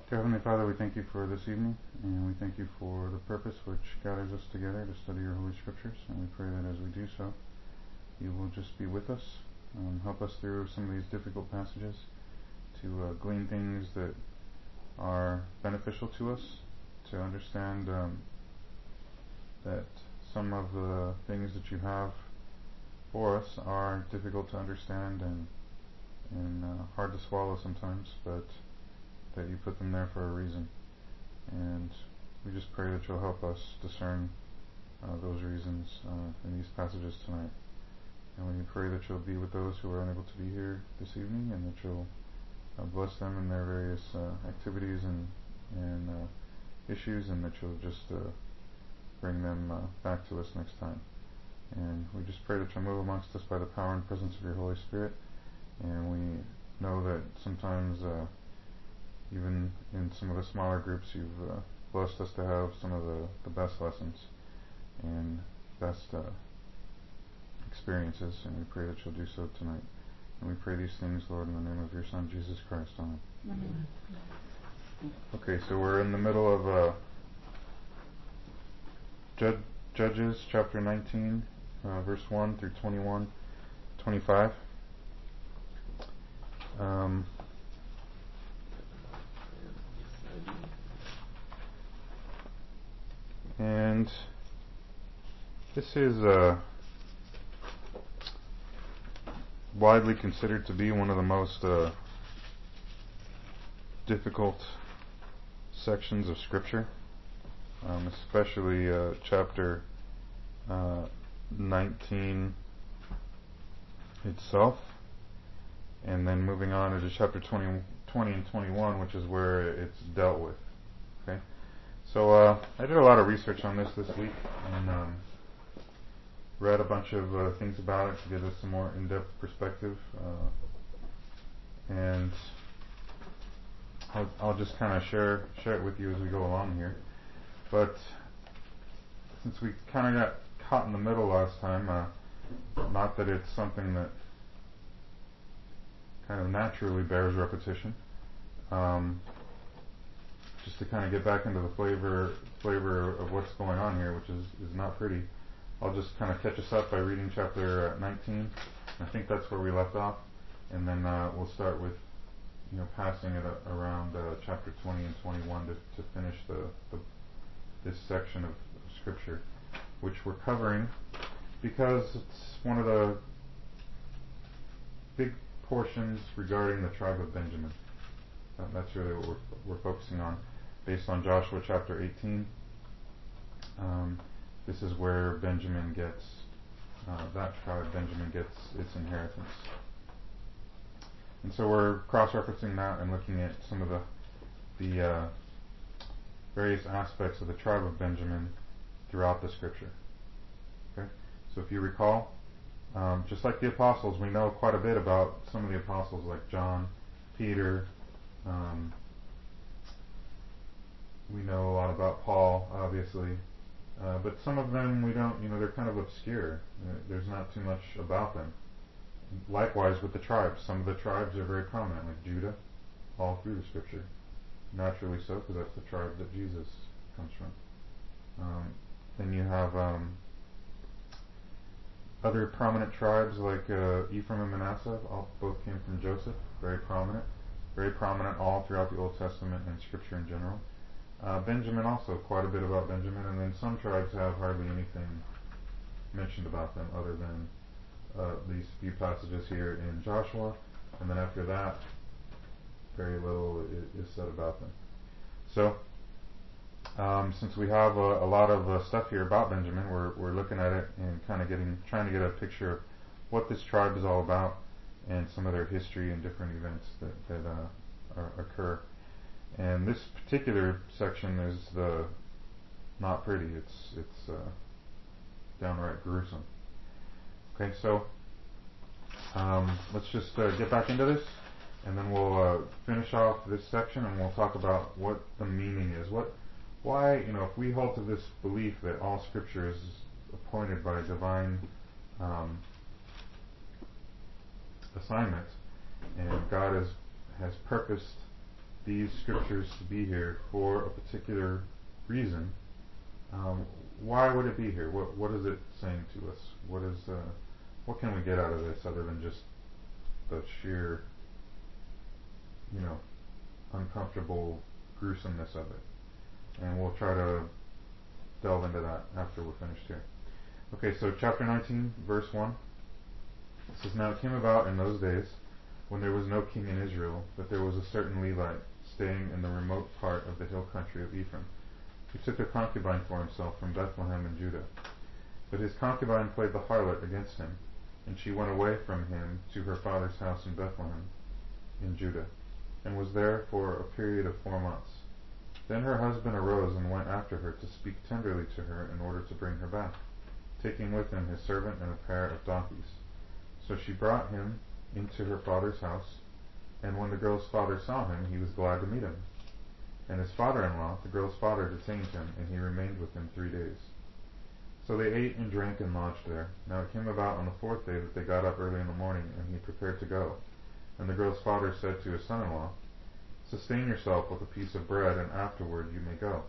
Dear Heavenly Father, we thank you for this evening, and we thank you for the purpose which gathers us together to study your Holy Scriptures, and we pray that as we do so, you will just be with us, help us through some of these difficult passages to glean things that are beneficial to us, to understand that some of the things that you have for us are difficult to understand and hard to swallow sometimes, but that you put them there for a reason. And we just pray that you'll help us discern those reasons in these passages tonight. And we pray that you'll be with those who are unable to be here this evening, and that you'll bless them in their various activities and issues, and that you'll just bring them back to us next time. And we just pray that you'll move amongst us by the power and presence of your Holy Spirit. And we know that sometimes even in some of the smaller groups, you've blessed us to have some of the best lessons and best experiences, and we pray that you'll do so tonight. And we pray these things, Lord, in the name of your Son, Jesus Christ. Amen. Okay, so we're in the middle of Judges chapter 19, verse 1 through 21, 25. And this is widely considered to be one of the most difficult sections of Scripture, especially chapter 19 itself, and then moving on into chapter 20 and 21, which is where it's dealt with. Okay. So I did a lot of research on this week, and read a bunch of things about it to give us some more in-depth perspective, and I'll just kind of share it with you as we go along here. But since we kind of got caught in the middle last time, not that it's something that kind of naturally bears repetition, just to kind of get back into the flavor of what's going on here, which is not pretty. I'll just kind of catch us up by reading chapter 19. I think that's where we left off, and then we'll start with passing it around chapter 20 and 21 to finish this section of Scripture, which we're covering because it's one of the big portions regarding the tribe of Benjamin. That's really what we're focusing on, based on Joshua chapter 18. This is where Benjamin gets, that tribe, Benjamin gets its inheritance. And so we're cross-referencing that and looking at some of the various aspects of the tribe of Benjamin throughout the Scripture. Okay? So if you recall, just like the apostles, we know quite a bit about some of the apostles, like John, Peter. We know a lot about Paul, obviously. But some of them we don't, they're kind of obscure. There's not too much about them. Likewise with the tribes. Some of the tribes are very prominent, like Judah, all through the Scripture. Naturally so, because that's the tribe that Jesus comes from. Then you have other prominent tribes like Ephraim and Manasseh, both came from Joseph, very prominent all throughout the Old Testament and Scripture in general. Benjamin also, quite a bit about Benjamin, and then some tribes have hardly anything mentioned about them other than these few passages here in Joshua, and then after that, very little is said about them. So, since we have a lot of stuff here about Benjamin, we're looking at it and kind of trying to get a picture of what this tribe is all about and some of their history and different events that occur. And this particular section is not pretty. It's downright gruesome. Okay, so let's just get back into this, and then we'll finish off this section, and we'll talk about what the meaning is. Why, if we hold to this belief that all Scripture is appointed by divine assignment, and God has purposed these scriptures to be here for a particular reason. Why would it be here? What is it saying to us? What can we get out of this other than just the sheer, uncomfortable gruesomeness of it? And we'll try to delve into that after we're finished here. Okay, so chapter 19, verse 1. It says, "Now it came about in those days, when there was no king in Israel, that there was a certain Levite staying in the remote part of the hill country of Ephraim, who took a concubine for himself from Bethlehem in Judah. But his concubine played the harlot against him, and she went away from him to her father's house in Bethlehem in Judah, and was there for a period of 4 months. Then her husband arose and went after her to speak tenderly to her in order to bring her back, taking with him his servant and a pair of donkeys. So she brought him into her father's house, and when the girl's father saw him, he was glad to meet him. And his father-in-law, the girl's father, detained him, and he remained with him 3 days. So they ate and drank and lodged there. Now it came about on the 4th day that they got up early in the morning, and he prepared to go. And the girl's father said to his son-in-law, 'Sustain yourself with a piece of bread, and afterward you may go.'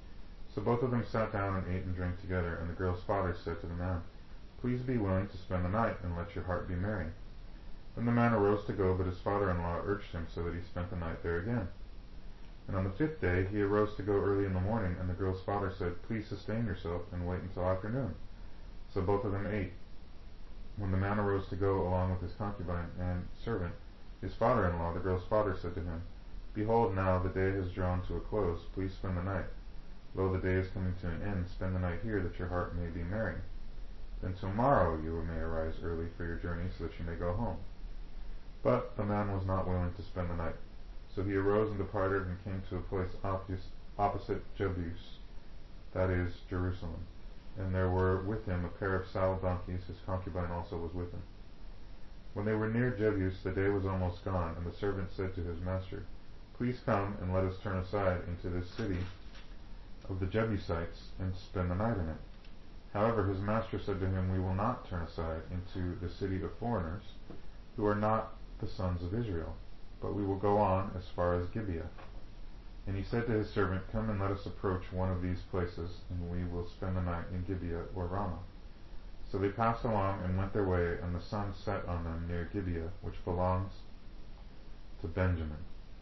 So both of them sat down and ate and drank together, and the girl's father said to the man, 'Please be willing to spend the night, and let your heart be merry.' Then the man arose to go, but his father-in-law urged him, so that he spent the night there again. And on the 5th day he arose to go early in the morning, and the girl's father said, 'Please sustain yourself, and wait until afternoon.' So both of them ate. When the man arose to go along with his concubine and servant, his father-in-law, the girl's father, said to him, 'Behold, now the day has drawn to a close. Please spend the night. Lo, the day is coming to an end. Spend the night here, that your heart may be merry. Then tomorrow you may arise early for your journey, so that you may go home.' But the man was not willing to spend the night. So he arose and departed, and came to a place opposite Jebus, that is, Jerusalem. And there were with him a pair of saddle donkeys. His concubine also was with him. When they were near Jebus, the day was almost gone, and the servant said to his master, 'Please come, and let us turn aside into this city of the Jebusites, and spend the night in it.' However, his master said to him, 'We will not turn aside into the city of foreigners, who are not the sons of Israel, but we will go on as far as Gibeah.' And he said to his servant, 'Come and let us approach one of these places, and we will spend the night in Gibeah or Ramah.' So they passed along and went their way, and the sun set on them near Gibeah, which belongs to Benjamin.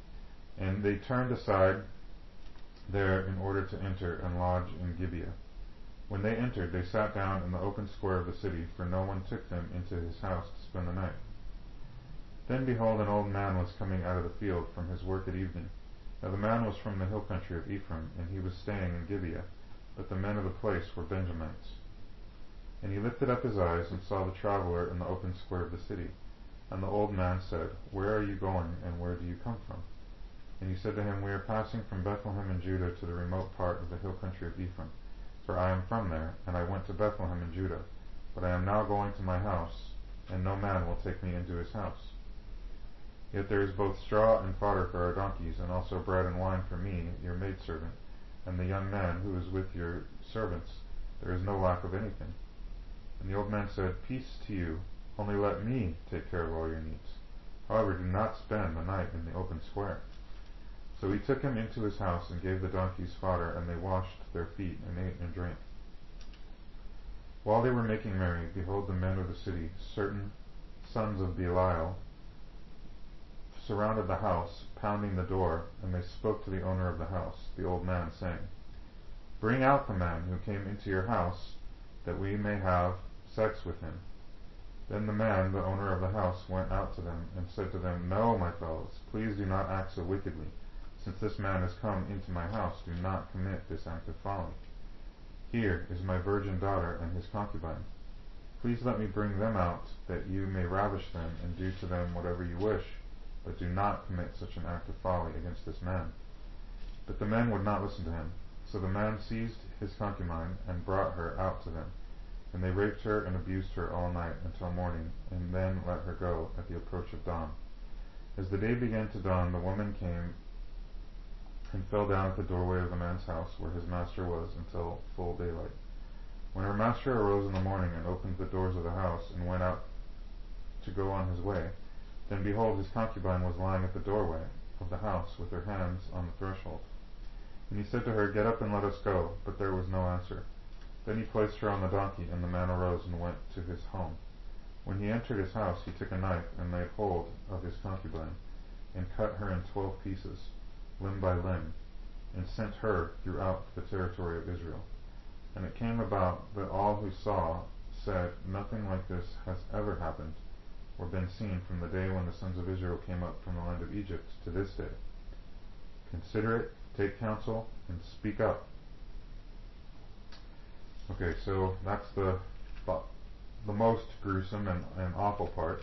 And they turned aside there in order to enter and lodge in Gibeah. When they entered, they sat down in the open square of the city, for no one took them into his house to spend the night. Then behold, an old man was coming out of the field from his work at evening. Now the man was from the hill country of Ephraim, and he was staying in Gibeah, but the men of the place were Benjamites. And he lifted up his eyes, and saw the traveler in the open square of the city. And the old man said, 'Where are you going, and where do you come from?' And he said to him, 'We are passing from Bethlehem in Judah to the remote part of the hill country of Ephraim, for I am from there, and I went to Bethlehem in Judah. But I am now going to my house, and no man will take me into his house. Yet there is both straw and fodder for our donkeys, and also bread and wine for me, your maidservant, and the young man who is with your servants. There is no lack of anything.' And the old man said, 'Peace to you, only let me take care of all your needs. However, do not spend the night in the open square.' So he took him into his house, and gave the donkeys fodder, and they washed their feet, and ate and drank. While they were making merry, behold, the men of the city, certain sons of Belial, surrounded the house, pounding the door, and they spoke to the owner of the house, the old man, saying, 'Bring out the man who came into your house, that we may have sex with him.' Then the man, the owner of the house, went out to them, and said to them, 'No, my fellows, please do not act so wickedly. Since this man has come into my house, do not commit this act of folly. Here is my virgin daughter and his concubine. Please let me bring them out, that you may ravish them, and do to them whatever you wish, but do not commit such an act of folly against this man.' But the men would not listen to him. So the man seized his concubine, and brought her out to them. And they raped her and abused her all night until morning, and then let her go at the approach of dawn. As the day began to dawn, the woman came and fell down at the doorway of the man's house, where his master was, until full daylight. When her master arose in the morning, and opened the doors of the house, and went out to go on his way, then behold, his concubine was lying at the doorway of the house with her hands on the threshold. And he said to her, Get up and let us go. But there was no answer. Then he placed her on the donkey, and the man arose and went to his home. When he entered his house, he took a knife and laid hold of his concubine, and cut her in 12 pieces, limb by limb, and sent her throughout the territory of Israel. And it came about that all who saw said, Nothing like this has ever happened, or been seen from the day when the sons of Israel came up from the land of Egypt to this day. Consider it, take counsel, and speak up. Okay, so that's the most gruesome and awful part.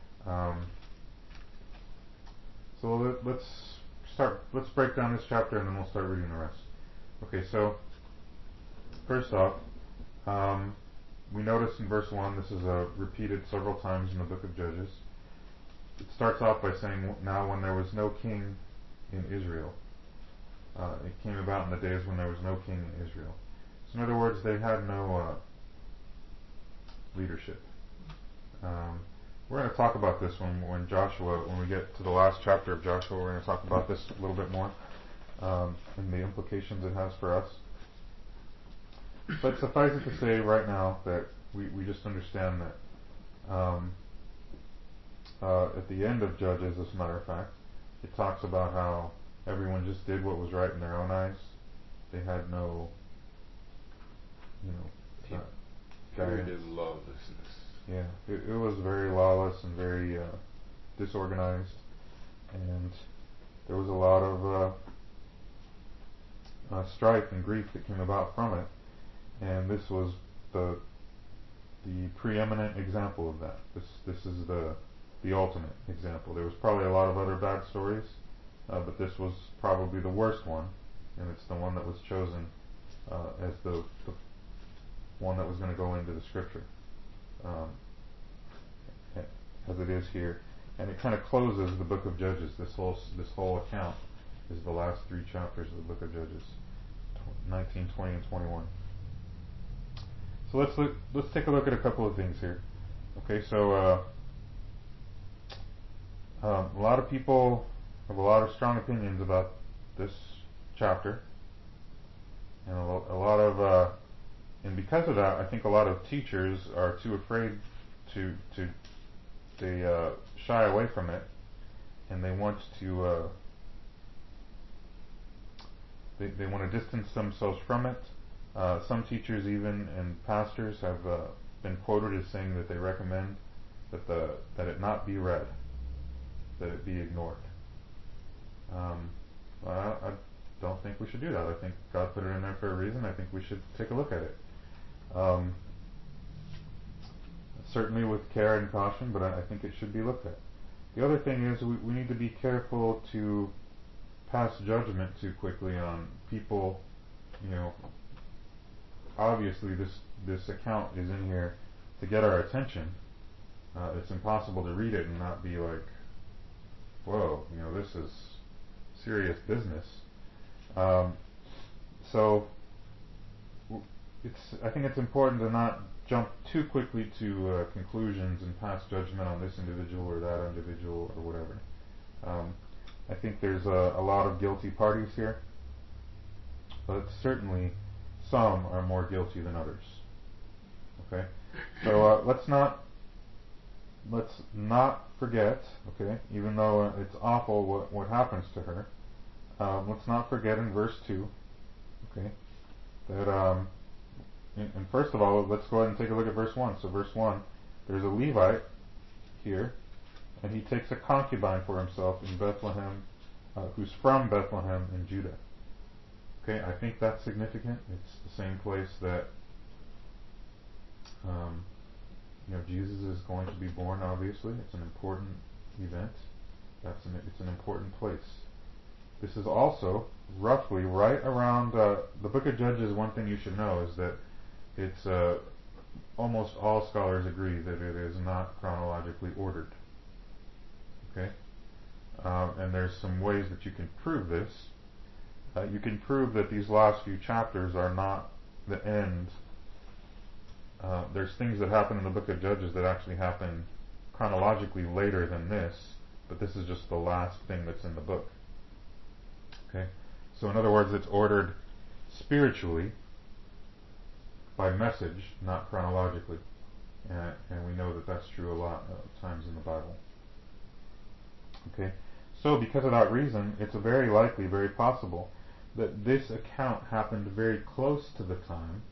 So let's break down this chapter, and then we'll start reading the rest. Okay, so first off, we notice in verse 1, this is repeated several times in the book of Judges. It starts off by saying, Now when there was no king in Israel. It came about in the days when there was no king in Israel. So in other words, they had no leadership. We're going to talk about this when we get to the last chapter of Joshua, we're going to talk about this a little bit more, and the implications it has for us. But suffice it to say right now that we just understand that at the end of Judges, as a matter of fact, it talks about how everyone just did what was right in their own eyes. They had no, guidance. It is lawlessness. Yeah, it was very lawless and very disorganized, and there was a lot of strife and grief that came about from it. And this was the preeminent example of that. This is the ultimate example. There was probably a lot of other bad stories, but this was probably the worst one, and it's the one that was chosen as the one that was going to go into the scripture, as it is here. And it kind of closes the book of Judges. This whole account is the last 3 chapters of the book of Judges, 19, 20, and 21. So let's take a look at a couple of things here. Okay, so a lot of people have a lot of strong opinions about this chapter, and and because of that, I think a lot of teachers are too afraid they shy away from it, and they want to they want to distance themselves from it. Some teachers, even and pastors, have been quoted as saying that they recommend that it not be read, that it be ignored. I don't think we should do that. I think God put it in there for a reason. I think we should take a look at it. Certainly with care and caution, but I think it should be looked at. The other thing is we need to be careful to pass judgment too quickly on people. Obviously this account is in here to get our attention. It's impossible to read it and not be like, whoa, this is serious business. So I think it's important to not jump too quickly to conclusions and pass judgment on this individual or that individual or whatever. I think there's a lot of guilty parties here, but certainly some are more guilty than others. Okay, so let's not forget. Okay, even though it's awful what happens to her, let's not forget in verse 2. Okay, that and first of all, let's go ahead and take a look at verse 1. So verse 1, there's a Levite here, and he takes a concubine for himself in Bethlehem, who's from Bethlehem in Judah. Okay, I think that's significant. It's the same place that Jesus is going to be born. Obviously, it's an important event. It's an important place. This is also roughly right around the Book of Judges. One thing you should know is that it's almost all scholars agree that it is not chronologically ordered. Okay, and there's some ways that you can prove this. You can prove that these last few chapters are not the end. There's things that happen in the book of Judges that actually happen chronologically later than this, but this is just the last thing that's in the book. Okay? So in other words, it's ordered spiritually by message, not chronologically. And we know that that's true a lot of times in the Bible. Okay? So because of that reason, it's very likely, very possible, that this account happened very close to the time,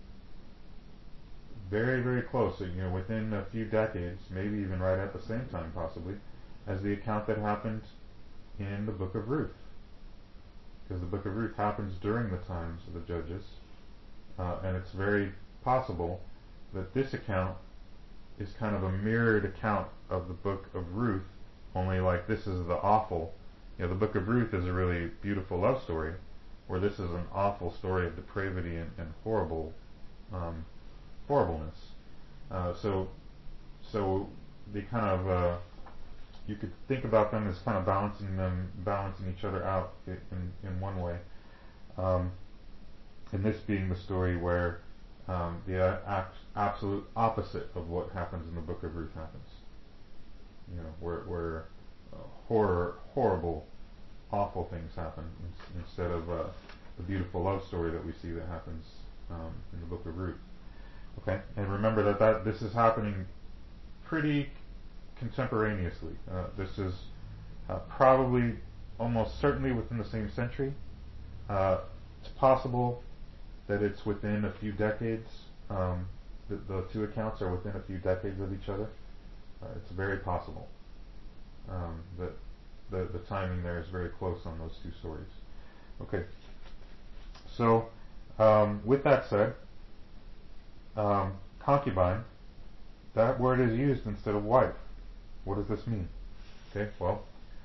very, very close, within a few decades, maybe even right at the same time possibly, as the account that happened in the book of Ruth. Because the book of Ruth happens during the times of the Judges, and it's very possible that this account is kind of a mirrored account of the book of Ruth, only like this is the awful. The book of Ruth is a really beautiful love story, where this is an awful story of depravity and horribleness. So they kind of you could think about them as kind of balancing each other out in one way. And this being the story where the absolute opposite of what happens in the book of Ruth happens. Where horrible, awful things happen instead of the beautiful love story that we see that happens in the book of Ruth. Okay, and remember that this is happening pretty contemporaneously. This is probably almost certainly within the same century. It's possible that it's within a few decades. The two accounts are within a few decades of each other. It's very possible that the timing there is very close on those two stories. Okay, so with that said, concubine, that word is used instead of wife. What does this mean? Okay, well,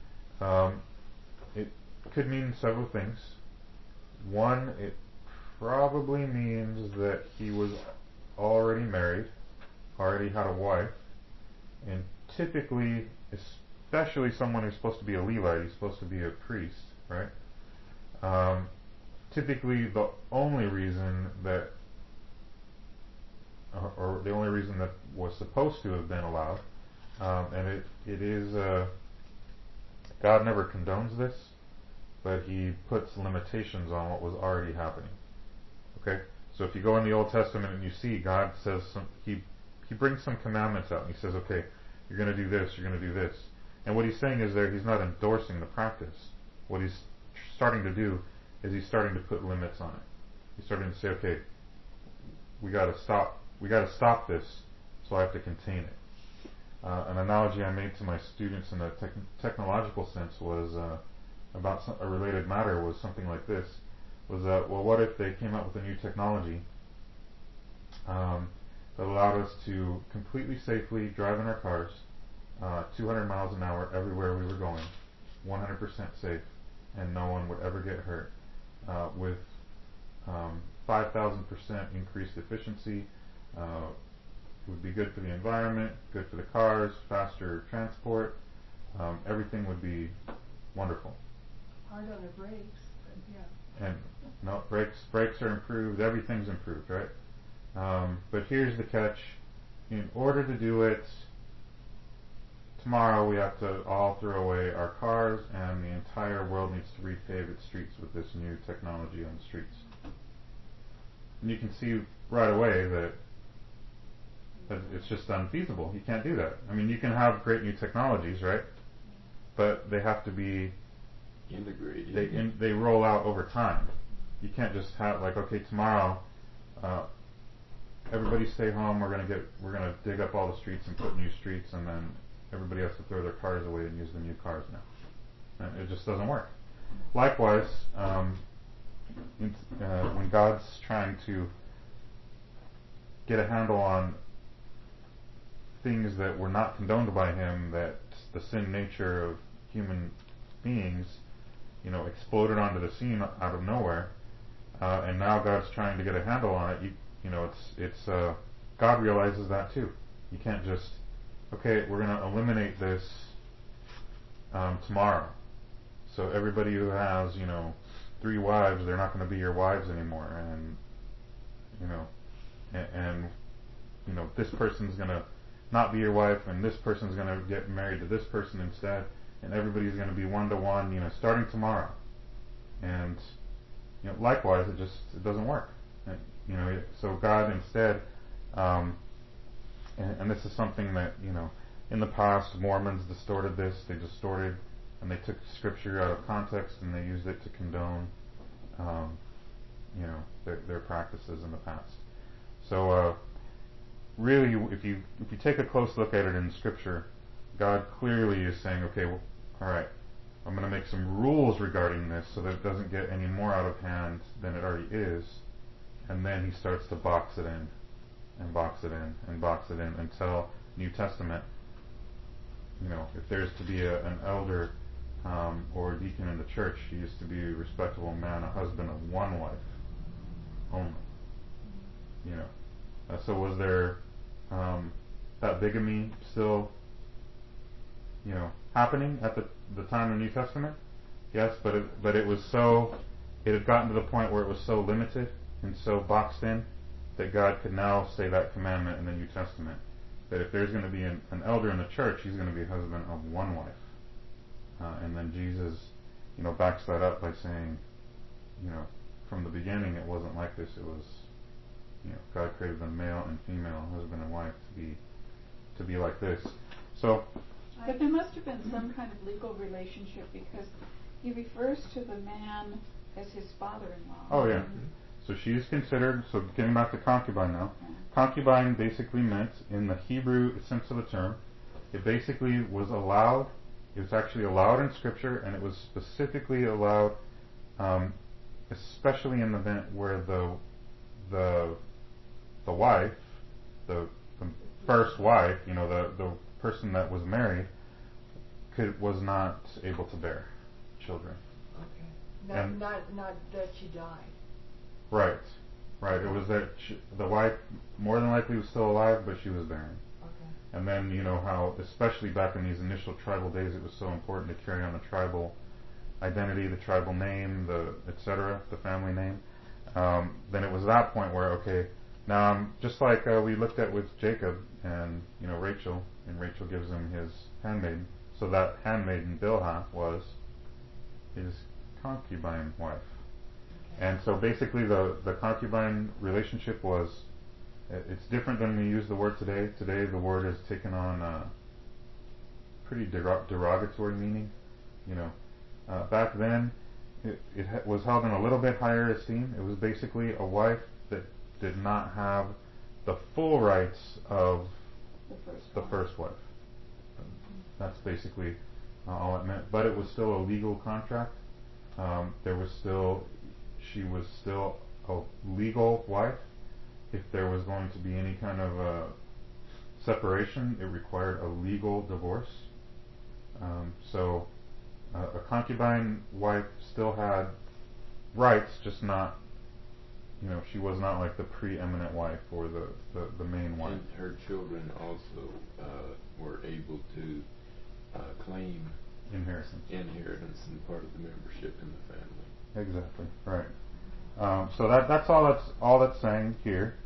it could mean several things. One, it probably means that he was already married, already had a wife, and typically, especially someone who's supposed to be a Levite, he's supposed to be a priest, right? Typically, the only reason that, or the only reason that was supposed to have been allowed, and it is, God never condones this, but He puts limitations on what was already happening. Okay, so if you go in the Old Testament and you see God says He brings some commandments out and He says, okay, you're going to do this, you're going to do this, and what He's saying is there He's not endorsing the practice. What He's starting to do is He's starting to put limits on it. He's starting to say, okay, we got to stop this, so I have to contain it. An analogy I made to my students in a technological sense was about a related matter was something like this. Was well, what if they came out with a new technology that allowed us to completely safely drive in our cars 200 miles an hour everywhere we were going, 100% safe, and no one would ever get hurt, with 5,000% increased efficiency. It would be good for the environment, good for the cars, faster transport. Everything would be wonderful. Hard on the brakes, but yeah. And no, brakes are improved. Everything's improved, right? But here's the catch: in order to do it, tomorrow we have to all throw away our cars, and the entire world needs to repave its streets with this new technology on the streets. And you can see right away that it's just unfeasible. You can't do that. I mean, you can have great new technologies, right? But they have to be integrated. They roll out over time. You can't just have like, okay, tomorrow, everybody stay home. We're gonna dig up all the streets and put new streets, and then everybody has to throw their cars away and use the new cars now. And it just doesn't work. Likewise, when God's trying to get a handle on things that were not condoned by Him, that the sin nature of human beings, exploded onto the scene out of nowhere, and now God's trying to get a handle on it. God realizes that too. You can't just, okay, we're going to eliminate this tomorrow. So everybody who has, 3 wives, they're not going to be your wives anymore, and this person's going to not be your wife, and this person's going to get married to this person instead, and everybody's going to be 1-to-1, starting tomorrow. And likewise, it doesn't work. So God instead, and this is something that in the past Mormons distorted this. They distorted and they took scripture out of context and they used it to condone, their practices in the past. So really, if you take a close look at it in scripture, God clearly is saying, okay, well, all right, I'm going to make some rules regarding this so that it doesn't get any more out of hand than it already is. And then he starts to box it in, and box it in, and box it in until New Testament, if there's to be an elder or a deacon in the church, he is to be a respectable man, a husband of one wife only. So was there that bigamy still happening at the time of the New Testament? Yes, but it was so, it had gotten to the point where it was so limited and so boxed in that God could now say that commandment in the New Testament, that if there's going to be an elder in the church, he's going to be a husband of one wife. And then Jesus, backs that up by saying, from the beginning it wasn't like this. It was, God created them male and female, husband and wife, to be like this. So, but there must have been some kind of legal relationship, because he refers to the man as his father-in-law. Oh yeah. So she is considered, so getting back to concubine now, concubine basically meant, in the Hebrew sense of the term, it basically was allowed, it was actually allowed in scripture, and it was specifically allowed, especially in the event where the wife, the first wife, the person that was married, was not able to bear children. Okay. Not that she died. Right. It was that the wife more than likely was still alive, but she was barren. Okay. And then how, especially back in these initial tribal days, it was so important to carry on the tribal identity, the tribal name, the etc., the family name. Then it was that point where, okay, now just like we looked at with Jacob and Rachel, and Rachel gives him his handmaiden. So that handmaiden Bilhah was his concubine wife. And so basically the concubine relationship was, it's different than we use the word today. Today the word has taken on a pretty derogatory meaning. Back then it was held in a little bit higher esteem. It was basically a wife that did not have the full rights of the first wife. That's basically all it meant. But it was still a legal contract. She was still a legal wife. If there was going to be any kind of separation, it required a legal divorce. So a concubine wife still had rights, just not, she was not like the preeminent wife or the main wife. And her children also were able to claim inheritance and part of the membership in the family. Exactly, right. So that's all that's saying here.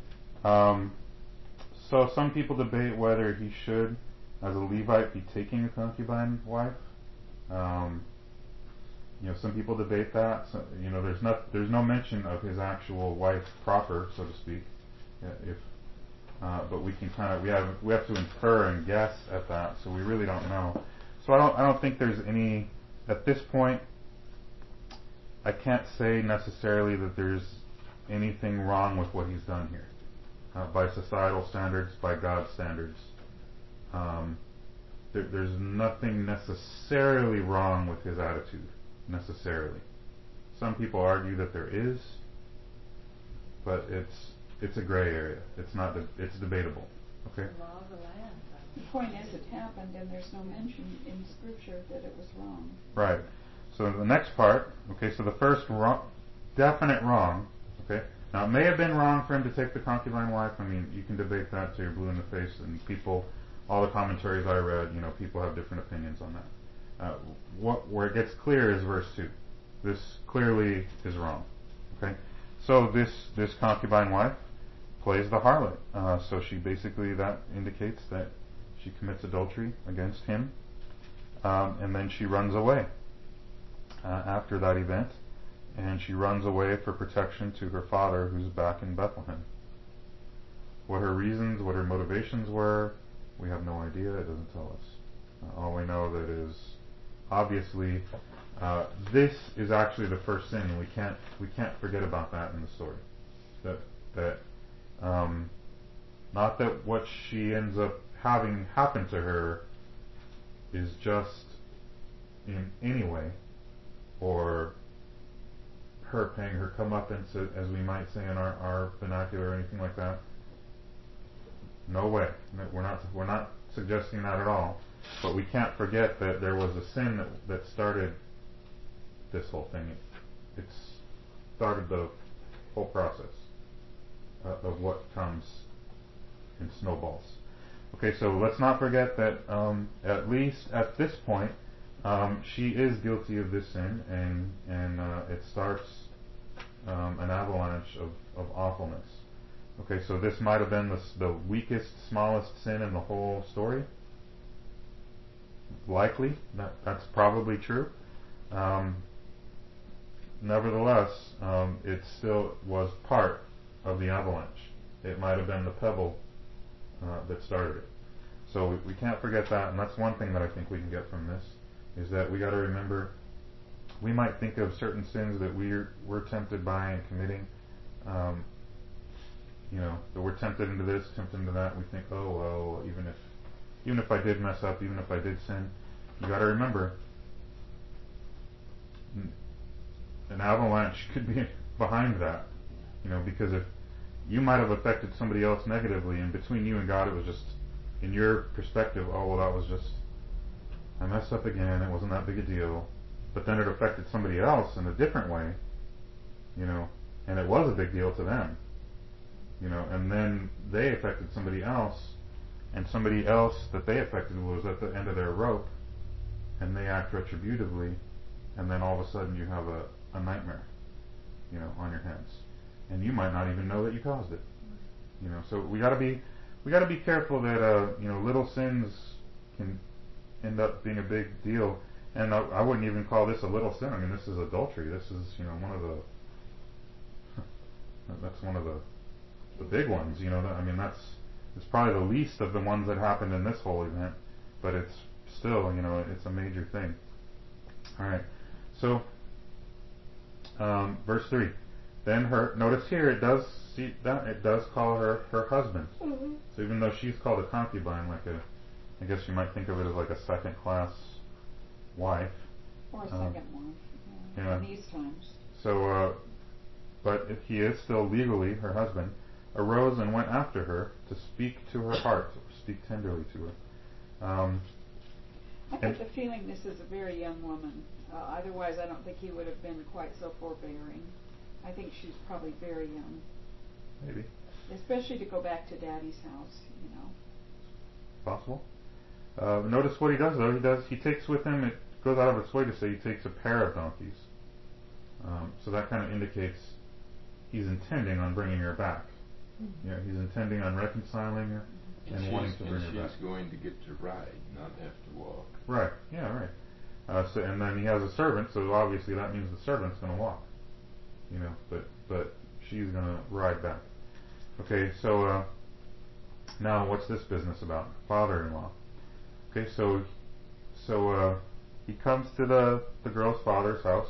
So some people debate whether he should, as a Levite, be taking a concubine wife. Some people debate that. So, there's no mention of his actual wife proper, so to speak. But we can we have to infer and guess at that. So we really don't know. So I don't think there's any at this point. I can't say necessarily that there's anything wrong with what he's done here, by societal standards, by God's standards. There's nothing necessarily wrong with his attitude, necessarily. Some people argue that there is, but it's a gray area. It's debatable. Okay. The law of the land. The point is, it happened, and there's no mention in Scripture that it was wrong. Right. So the next part, okay, so the first definite wrong, okay. Now it may have been wrong for him to take the concubine wife. I mean, you can debate that till you're blue in the face, and all the commentaries I read, people have different opinions on that. Where it gets clear is verse 2. This clearly is wrong, okay. So this concubine wife plays the harlot. So she basically, that indicates that she commits adultery against him, and then she runs away. After that event, and she runs away for protection to her father, who's back in Bethlehem. What her reasons, what her motivations were, we have no idea. It doesn't tell us. All we know that is, obviously, this is actually the first sin, and we can't forget about that in the story. Not that what she ends up having happen to her is just in any way, or her paying her comeuppance, as we might say in our vernacular, or anything like that. No way. We're not suggesting that at all. But we can't forget that there was a sin that started this whole thing. It started the whole process of what comes in snowballs. Okay, so let's not forget that at least at this point, she is guilty of this sin, and it starts an avalanche of awfulness. Okay, so this might have been the weakest, smallest sin in the whole story. Likely, that's probably true. Nevertheless, it still was part of the avalanche. It might have been the pebble that started it. So we can't forget that, and that's one thing that I think we can get from this, is that we got to remember, we might think of certain sins that we're tempted by and committing, that we're tempted into this, tempted into that. We think, oh well, even if I did mess up, even if I did sin, you got to remember, an avalanche could be behind that, because if you might have affected somebody else negatively, and between you and God, it was just, in your perspective, oh well, that was just, I messed up again, it wasn't that big a deal. But then it affected somebody else in a different way, and it was a big deal to them, and then they affected somebody else, and somebody else that they affected was at the end of their rope, and they act retributively, and then all of a sudden you have a nightmare, on your hands, and you might not even know that you caused it, So we got to be careful that little sins can end up being a big deal. And I wouldn't even call this a little sin. I mean, this is adultery. This is, that's one of the big ones. It's probably the least of the ones that happened in this whole event, but it's still, it's a major thing. All right. So, verse 3. Then notice here it does call her husband. Mm-hmm. So even though she's called a concubine, I guess you might think of it as like a second class wife, or a second wife, in these times. So, but if he is still legally her husband, arose and went after her to speak to her heart, or speak tenderly to her. I get the feeling this is a very young woman. Otherwise, I don't think he would have been quite so forbearing. I think she's probably very young. Maybe. Especially to go back to Daddy's house, Possible. Notice what he does, though. He takes with him, it goes out of its way to say he takes a pair of donkeys. So that kind of indicates he's intending on bringing her back. Mm-hmm. He's intending on reconciling her and wanting to bring her back. And she's going to get to ride, not have to walk. Right, yeah, right. And then he has a servant, so obviously that means the servant's going to walk. But she's going to ride back. Okay, so now what's this business about? Father-in-law. Okay, so he comes to the girl's father's house.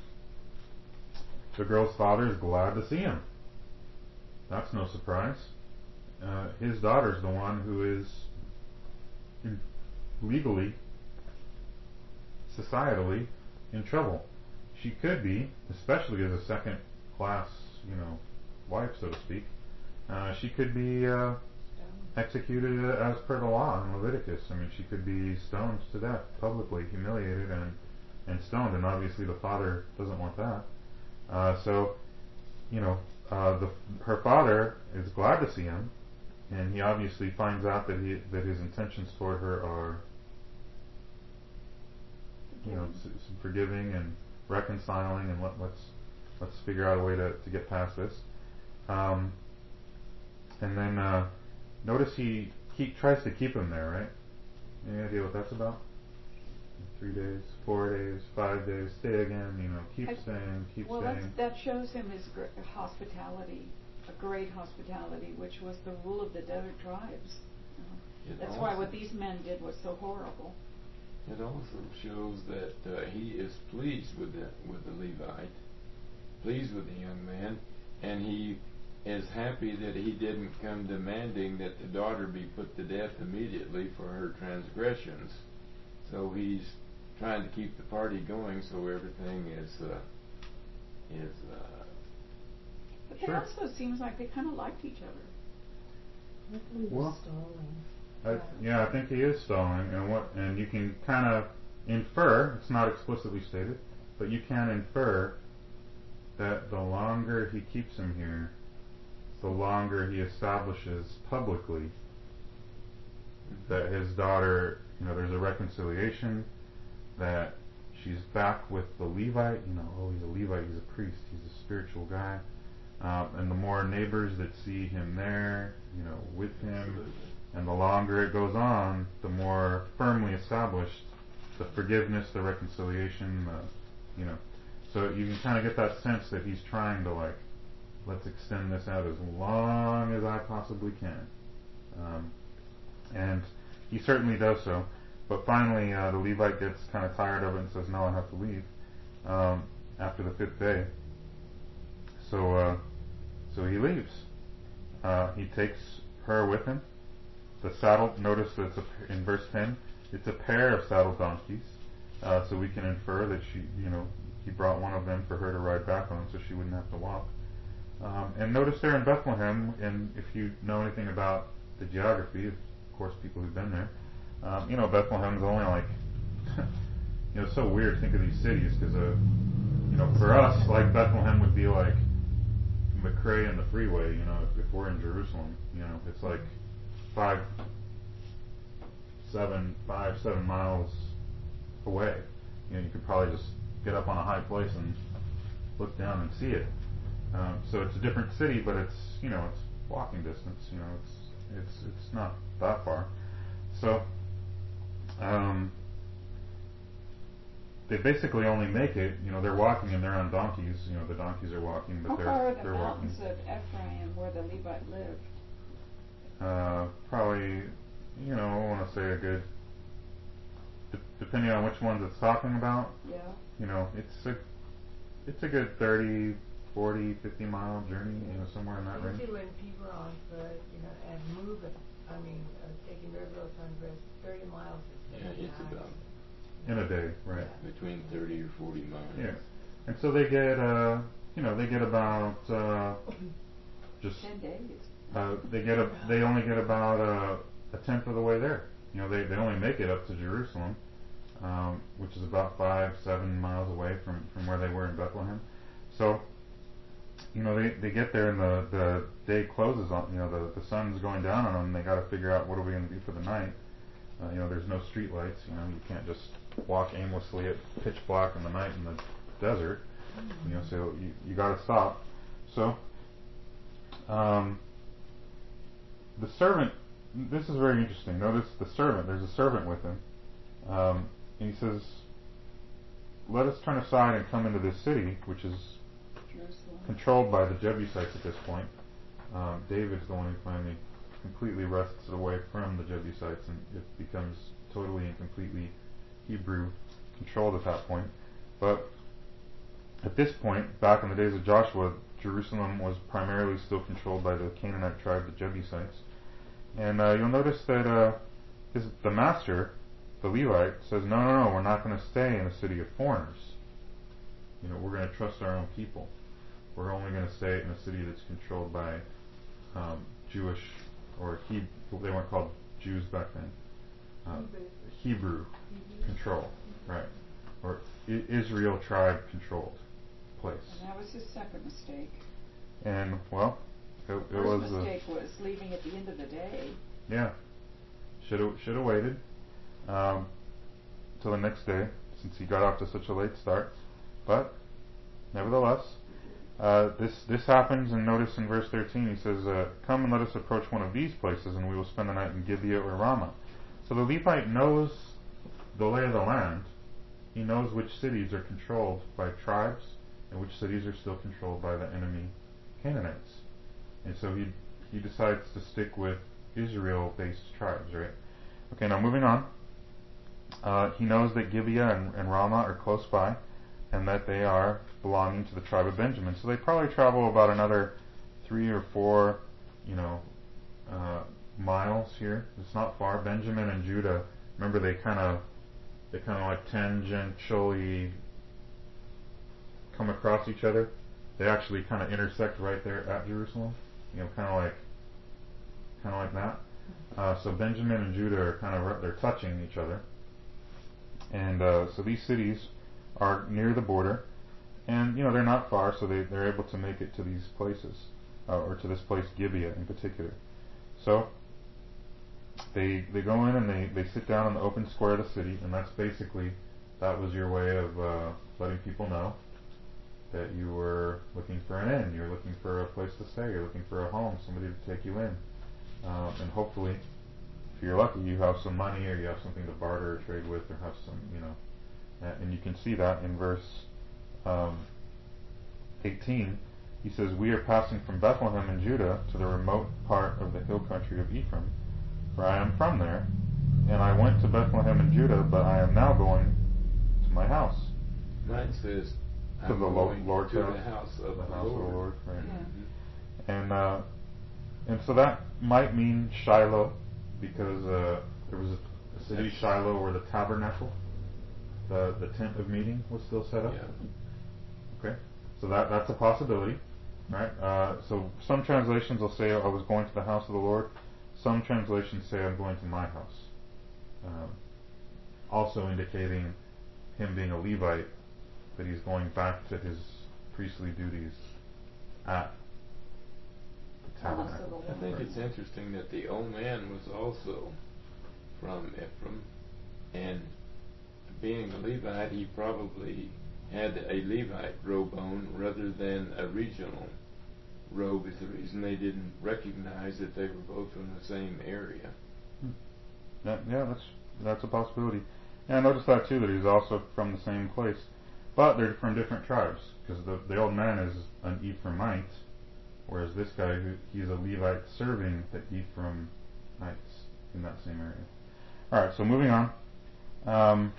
The girl's father is glad to see him. That's no surprise. His daughter's the one who is legally, societally, in trouble. She could be, especially as a second class, wife, so to speak. She could be executed as per the law in Leviticus. I mean, she could be stoned to death, publicly humiliated and stoned, and obviously the father doesn't want that. Her father is glad to see him, and he obviously finds out that his intentions toward her are, forgiving and reconciling, and let's figure out a way to get past this. And then notice he tries to keep him there, right? Any idea what that's about? 3 days, 4 days, 5 days, stay again, keep staying, keep well, staying. that shows him his hospitality, a great hospitality, which was the rule of the desert tribes. That's why what these men did was so horrible. It also shows that he is pleased with the Levite, pleased with the young man, and he is happy that he didn't come demanding that the daughter be put to death immediately for her transgressions. So he's trying to keep the party going, so everything is. But it also seems like they kind of liked each other. I think he was stalling. I think he is stalling, and you can kind of infer. It's not explicitly stated, but you can infer that the longer he keeps him here, the longer he establishes publicly that his daughter, there's a reconciliation, that she's back with the Levite, he's a Levite, he's a priest, he's a spiritual guy, and the more neighbors that see him there, with him, Absolutely. and the longer it goes on, the more firmly established the forgiveness, the reconciliation, so you can kind of get that sense that he's trying to let's extend this out as long as I possibly can. And he certainly does so. But finally, the Levite gets kind of tired of it and says, no, I have to leave after the 5th day. So he leaves. He takes her with him. The saddle, notice that in verse 10, it's a pair of saddled donkeys. So we can infer that he brought one of them for her to ride back on so she wouldn't have to walk. And notice there in Bethlehem, and if you know anything about the geography, of course people who've been there, Bethlehem's only it's so weird to think of these cities because, for us, Bethlehem would be like McRae and the freeway, if we're in Jerusalem, it's like 7 miles away. You could probably just get up on a high place and look down and see it. So it's a different city, but it's walking distance. It's not that far. So they basically only make it. They're walking and they're on donkeys. The donkeys are walking, but How far are they're the walking. mountains of Ephraim where the Levite lived? Probably, I want to say a good. Depending on which ones it's talking about. Yeah. It's a good 30, 40, 50 mile journey, somewhere in that range. Usually when people are on foot, and moving, taking very little time to rest, 30 miles is It's about in a day, right? between 30 or 40 miles. Yeah, and so they get about just 10 days. they only get about a tenth of the way there. They only make it up to Jerusalem, which is about 5-7 miles away from where they were in Bethlehem. So, they get there and the day closes on, the sun's going down on them. They got to figure out what are we going to do for the night. There's no street lights. You can't just walk aimlessly at pitch black in the night in the desert. So you got to stop. So, the servant. This is very interesting. Notice the servant. There's a servant with him, and he says, "Let us turn aside and come into this city, which is Jerusalem. controlled by the Jebusites at this point." David's the one who finally completely wrests it away from the Jebusites, and it becomes totally and completely Hebrew controlled at that point. But at this point, back in the days of Joshua, Jerusalem was primarily still controlled by the Canaanite tribe, the Jebusites. And you'll notice that the master, the Levite, says, no, we're not going to stay in a city of foreigners. We're going to trust our own people. We're only going to stay in a city that's controlled by Jewish, or they weren't called Jews back then. Hebrew control, right? Or Israel tribe controlled place. And that was his second mistake. And it First was mistake was leaving at the end of the day. Yeah, should have waited till the next day, since he got off to such a late start. But nevertheless, this happens, and notice in verse 13 he says, "Come and let us approach one of these places, and we will spend the night in Gibeah or Ramah." So the Levite knows the lay of the land. He knows which cities are controlled by tribes and which cities are still controlled by the enemy Canaanites. And so he decides to stick with Israel-based tribes, right? Okay, now moving on. He knows that Gibeah and Ramah are close by, and that they are belonging to the tribe of Benjamin. So they probably travel about another 3 or 4, miles here. It's not far. Benjamin and Judah, remember, they kind of like tangentially come across each other. They actually kind of intersect right there at Jerusalem. Kind of like that. So Benjamin and Judah are they're touching each other. And so these cities are near the border, and they're not far, so they're able to make it to these places, or to this place Gibeah in particular. So they go in and they sit down in the open square of the city, and that was your way of letting people know that you were looking for an inn, you're looking for a place to stay, you're looking for a home, somebody to take you in, and hopefully, if you're lucky, you have some money, or you have something to barter or trade with, or have some, and you can see that in verse 18. He says, "We are passing from Bethlehem in Judah to the remote part of the hill country of Ephraim, for I am from there, and I went to Bethlehem in Judah, but I am now going to my house." Mine says, To the Lord's to house. the house of The the house of the Lord. Lord, right. Yeah. And so that might mean Shiloh, because there was a city, Shiloh, where the tabernacle, the tent of meeting, was still set up. Yeah. Okay, so that's a possibility, right? So some translations will say, "I was going to the house of the Lord." Some translations say, "I'm going to my house," also indicating him being a Levite, that he's going back to his priestly duties at the tabernacle. I think it's interesting that the old man was also from Ephraim, and being a Levite, he probably had a Levite robe on rather than a regional robe, is the reason they didn't recognize that they were both from the same area. Yeah, that's a possibility. And I noticed that too, that he's also from the same place, but they're from different tribes, because the old man is an Ephraimite, whereas this guy, he's a Levite serving the Ephraimites in that same area. Alright, so moving on.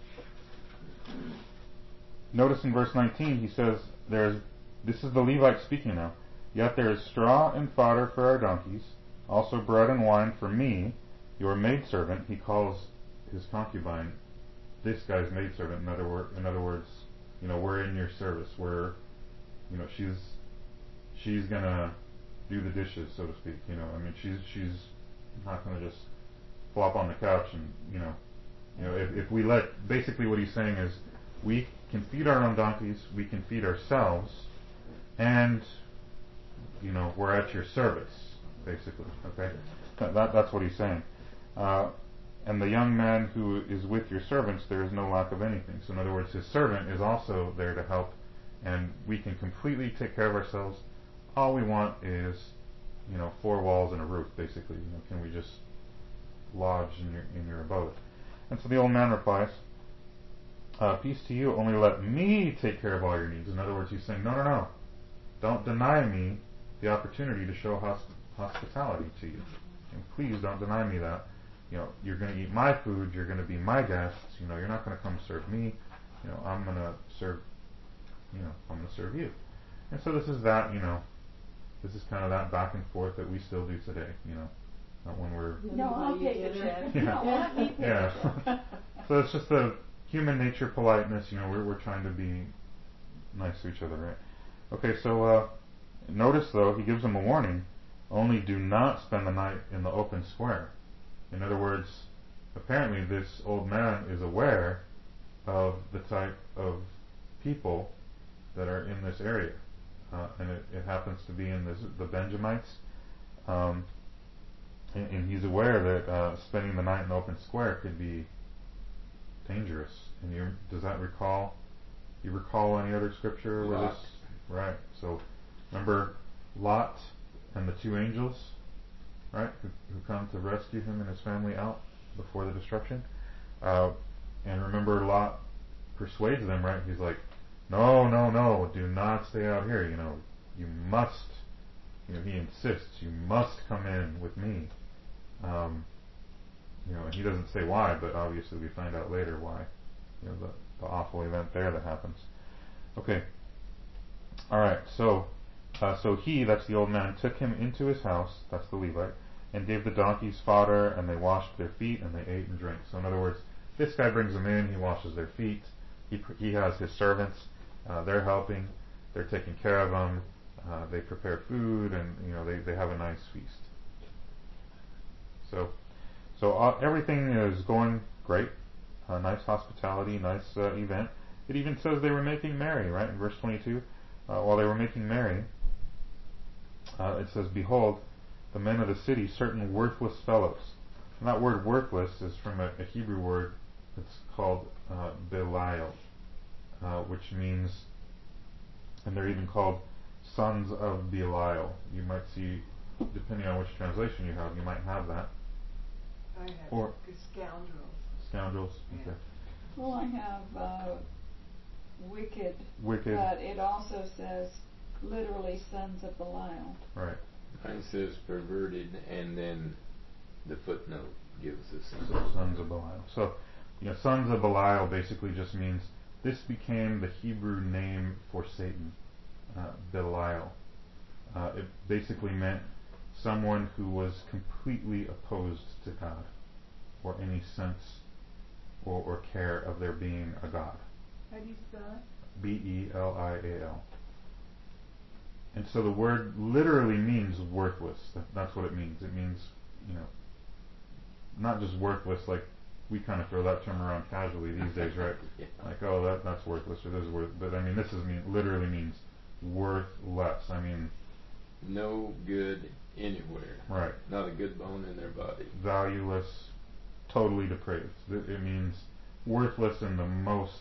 Notice in verse 19 he says, this is the Levite speaking now, "Yet there is straw and fodder for our donkeys, also bread and wine for me, your maidservant." He calls his concubine this guy's maidservant. In other words, we're in your service. She's gonna do the dishes, so to speak. She's not gonna just flop on the couch and if we basically what he's saying is, we can feed our own donkeys, we can feed ourselves, and we're at your service, basically. Okay, that's what he's saying. And the young man who is with your servants, there is no lack of anything. So in other words, his servant is also there to help, and we can completely take care of ourselves. All we want is 4 walls and a roof, basically. Can we just lodge in your abode? And so the old man replies, "Peace to you, only let me take care of all your needs." In other words, he's saying, no, don't deny me the opportunity to show hospitality to you. And please don't deny me that. You're going to eat my food, you're going to be my guests, you're not going to come serve me, I'm going to serve you. And so this is this is kind of that back and forth that we still do today, not when we're... No, I'll take the chair. Yeah. No, let me take the chair. So it's just the human nature, politeness, we're trying to be nice to each other, right? Okay, so notice though, he gives them a warning. Only do not spend the night in the open square. In other words, apparently this old man is aware of the type of people that are in this area. And it happens to be in the Benjamites. And he's aware that spending the night in the open square could be dangerous. And does that recall? You recall any other scripture where Lot. this? Right. So remember Lot and the 2 angels, right? Who come to rescue him and his family out before the destruction. And remember, Lot persuades them, right? He's like, no, no, no, do not stay out here. You must. He insists, you must come in with me. And he doesn't say why, but obviously we find out later why. The awful event there that happens. Okay. All right. So he, that's the old man, took him into his house. That's the Levite, and gave the donkeys fodder, and they washed their feet, and they ate and drank. So in other words, this guy brings them in. He washes their feet. He has his servants. They're helping. They're taking care of them. They prepare food, and they have a nice feast. So everything is going great. Nice hospitality, nice event. It even says they were making merry, right? In verse 22, while they were making merry, it says, "Behold, the men of the city, certain worthless fellows." And that word "worthless" is from a Hebrew word that's called Belial, which means, and they're even called sons of Belial. You might see, depending on which translation you have, you might have that. I have Or scoundrels. Scoundrels. Yeah. Okay. Well, I have wicked. Wicked. But it also says literally sons of Belial. Right. Mine says perverted, and then the footnote gives us Sons of Belial. So, sons of Belial basically just means this became the Hebrew name for Satan, Belial. It basically meant someone who was completely opposed to God, or any sense or care of there being a God. How do you spell it? Belial. And so the word literally means worthless. That's what it means. It means, not just worthless, like we kind of throw that term around casually these days, right? Yeah. Like, oh, that's worthless, or this is worth. But I mean, this literally means worthless. I mean, no good anywhere. right. Not a good bone in their body. Valueless, totally depraved. It means worthless in the most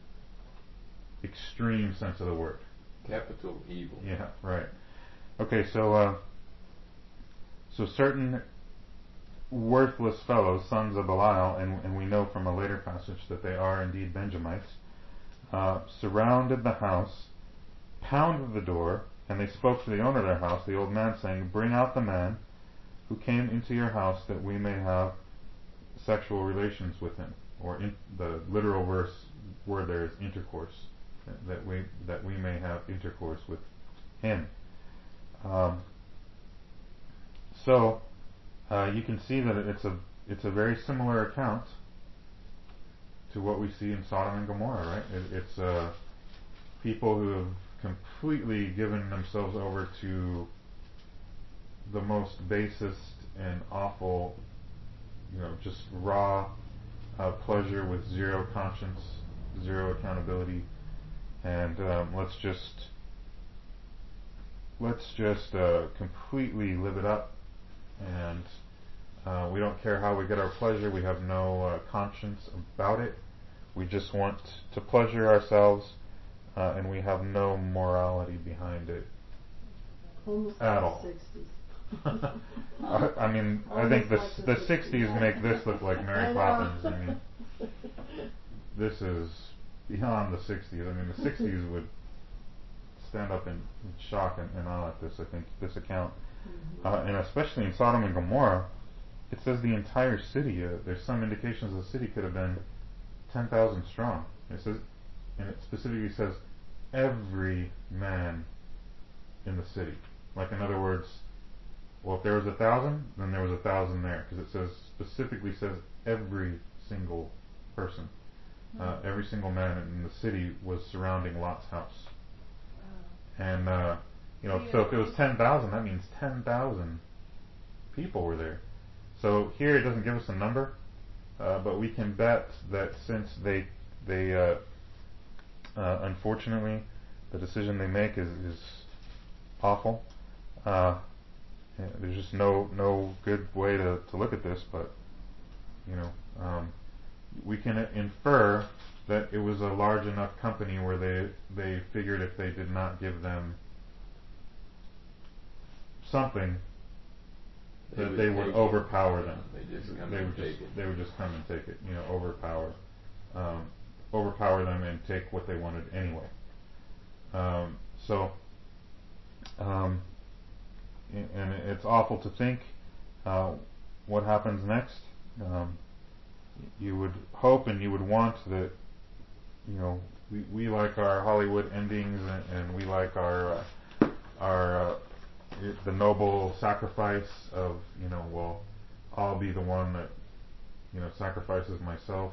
extreme sense of the word. Capital evil. Yeah, right. Okay, so certain worthless fellows, sons of Belial, and we know from a later passage that they are indeed Benjamites, surrounded the house, pounded the door, and they spoke to the owner of their house, the old man, saying, "Bring out the man who came into your house, that we may have sexual relations with him." Or the literal word there is intercourse, that we may have intercourse with him. So you can see that it's a very similar account to what we see in Sodom and Gomorrah, right? It's people who have completely given themselves over to the most basest and awful, just raw pleasure with zero conscience, zero accountability, and let's just completely live it up, and we don't care how we get our pleasure. We have no conscience about it. We just want to pleasure ourselves, and we have no morality behind it. Almost At like all. the 60s. I mean, I think the 60s make this look like Mary Poppins. I mean, this is beyond the 60s. I mean, the 60s would stand up in shock and awe at this, I think, this account. And especially in Sodom and Gomorrah, it says the entire city, there's some indications the city could have been 10,000 strong. It says, and it specifically says, every man in the city. Like, in other words, well, if there was 1,000, then there was 1,000 there, because it specifically says every single person. Every single man in the city was surrounding Lot's house. And, so if it was 10,000, that means 10,000 people were there. So here it doesn't give us a number, but we can bet that since they unfortunately, the decision they make is awful. There's just no good way to look at this, but we can infer that it was a large enough company where they figured if they did not give them something, they would overpower them. They would just come and take it. They would just come and take it. Overpower overpower them and take what they wanted anyway. So, and it's awful to think what happens next. You would hope and you would want that, we like our Hollywood endings, and we like our the noble sacrifice of, well, I'll be the one that sacrifices myself,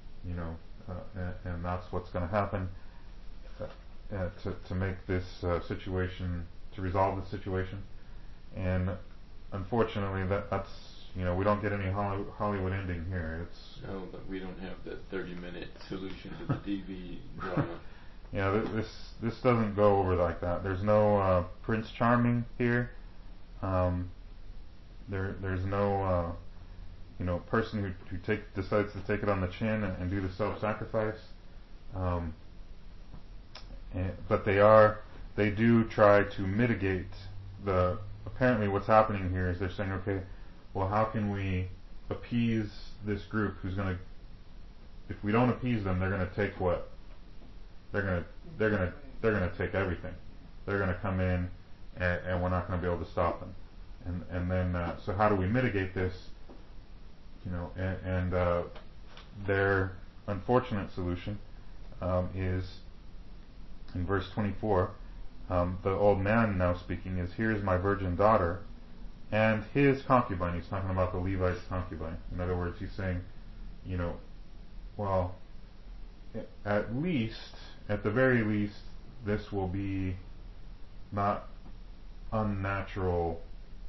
and that's what's going to happen to make this situation, to resolve the situation. And unfortunately, that's we don't get any Hollywood ending here. No, but we don't have the 30-minute solution to the TV drama. Yeah, this doesn't go over like that. There's no Prince Charming here. There's no person who decides to take it on the chin and do the self-sacrifice. But they do try to mitigate apparently what's happening here is they're saying, okay, well, how can we appease this group who's going to, if we don't appease them, they're going to take what? They're going to take everything. They're going to come in, and we're not going to be able to stop them. And then, so how do we mitigate this? And their unfortunate solution is in verse 24. The old man now speaking is, "Here is my virgin daughter, and his concubine." He's talking about the Levite's concubine. In other words, he's saying, well, at the very least, this will be not unnatural,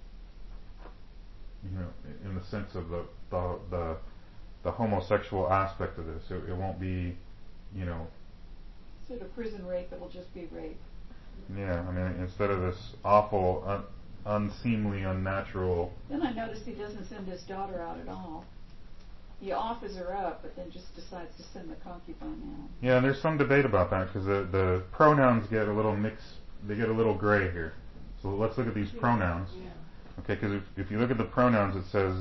in the sense of the homosexual aspect of this. It won't be, Instead of prison rape, it'll just be rape. Yeah, I mean, instead of this awful, unseemly, unnatural. Then I noticed he doesn't send his daughter out at all. He offers her up, but then just decides to send the concubine out. Yeah, and there's some debate about that, because the pronouns get a little mixed. They get a little gray here. So let's look at these pronouns. Yeah. Okay, because if you look at the pronouns, it says,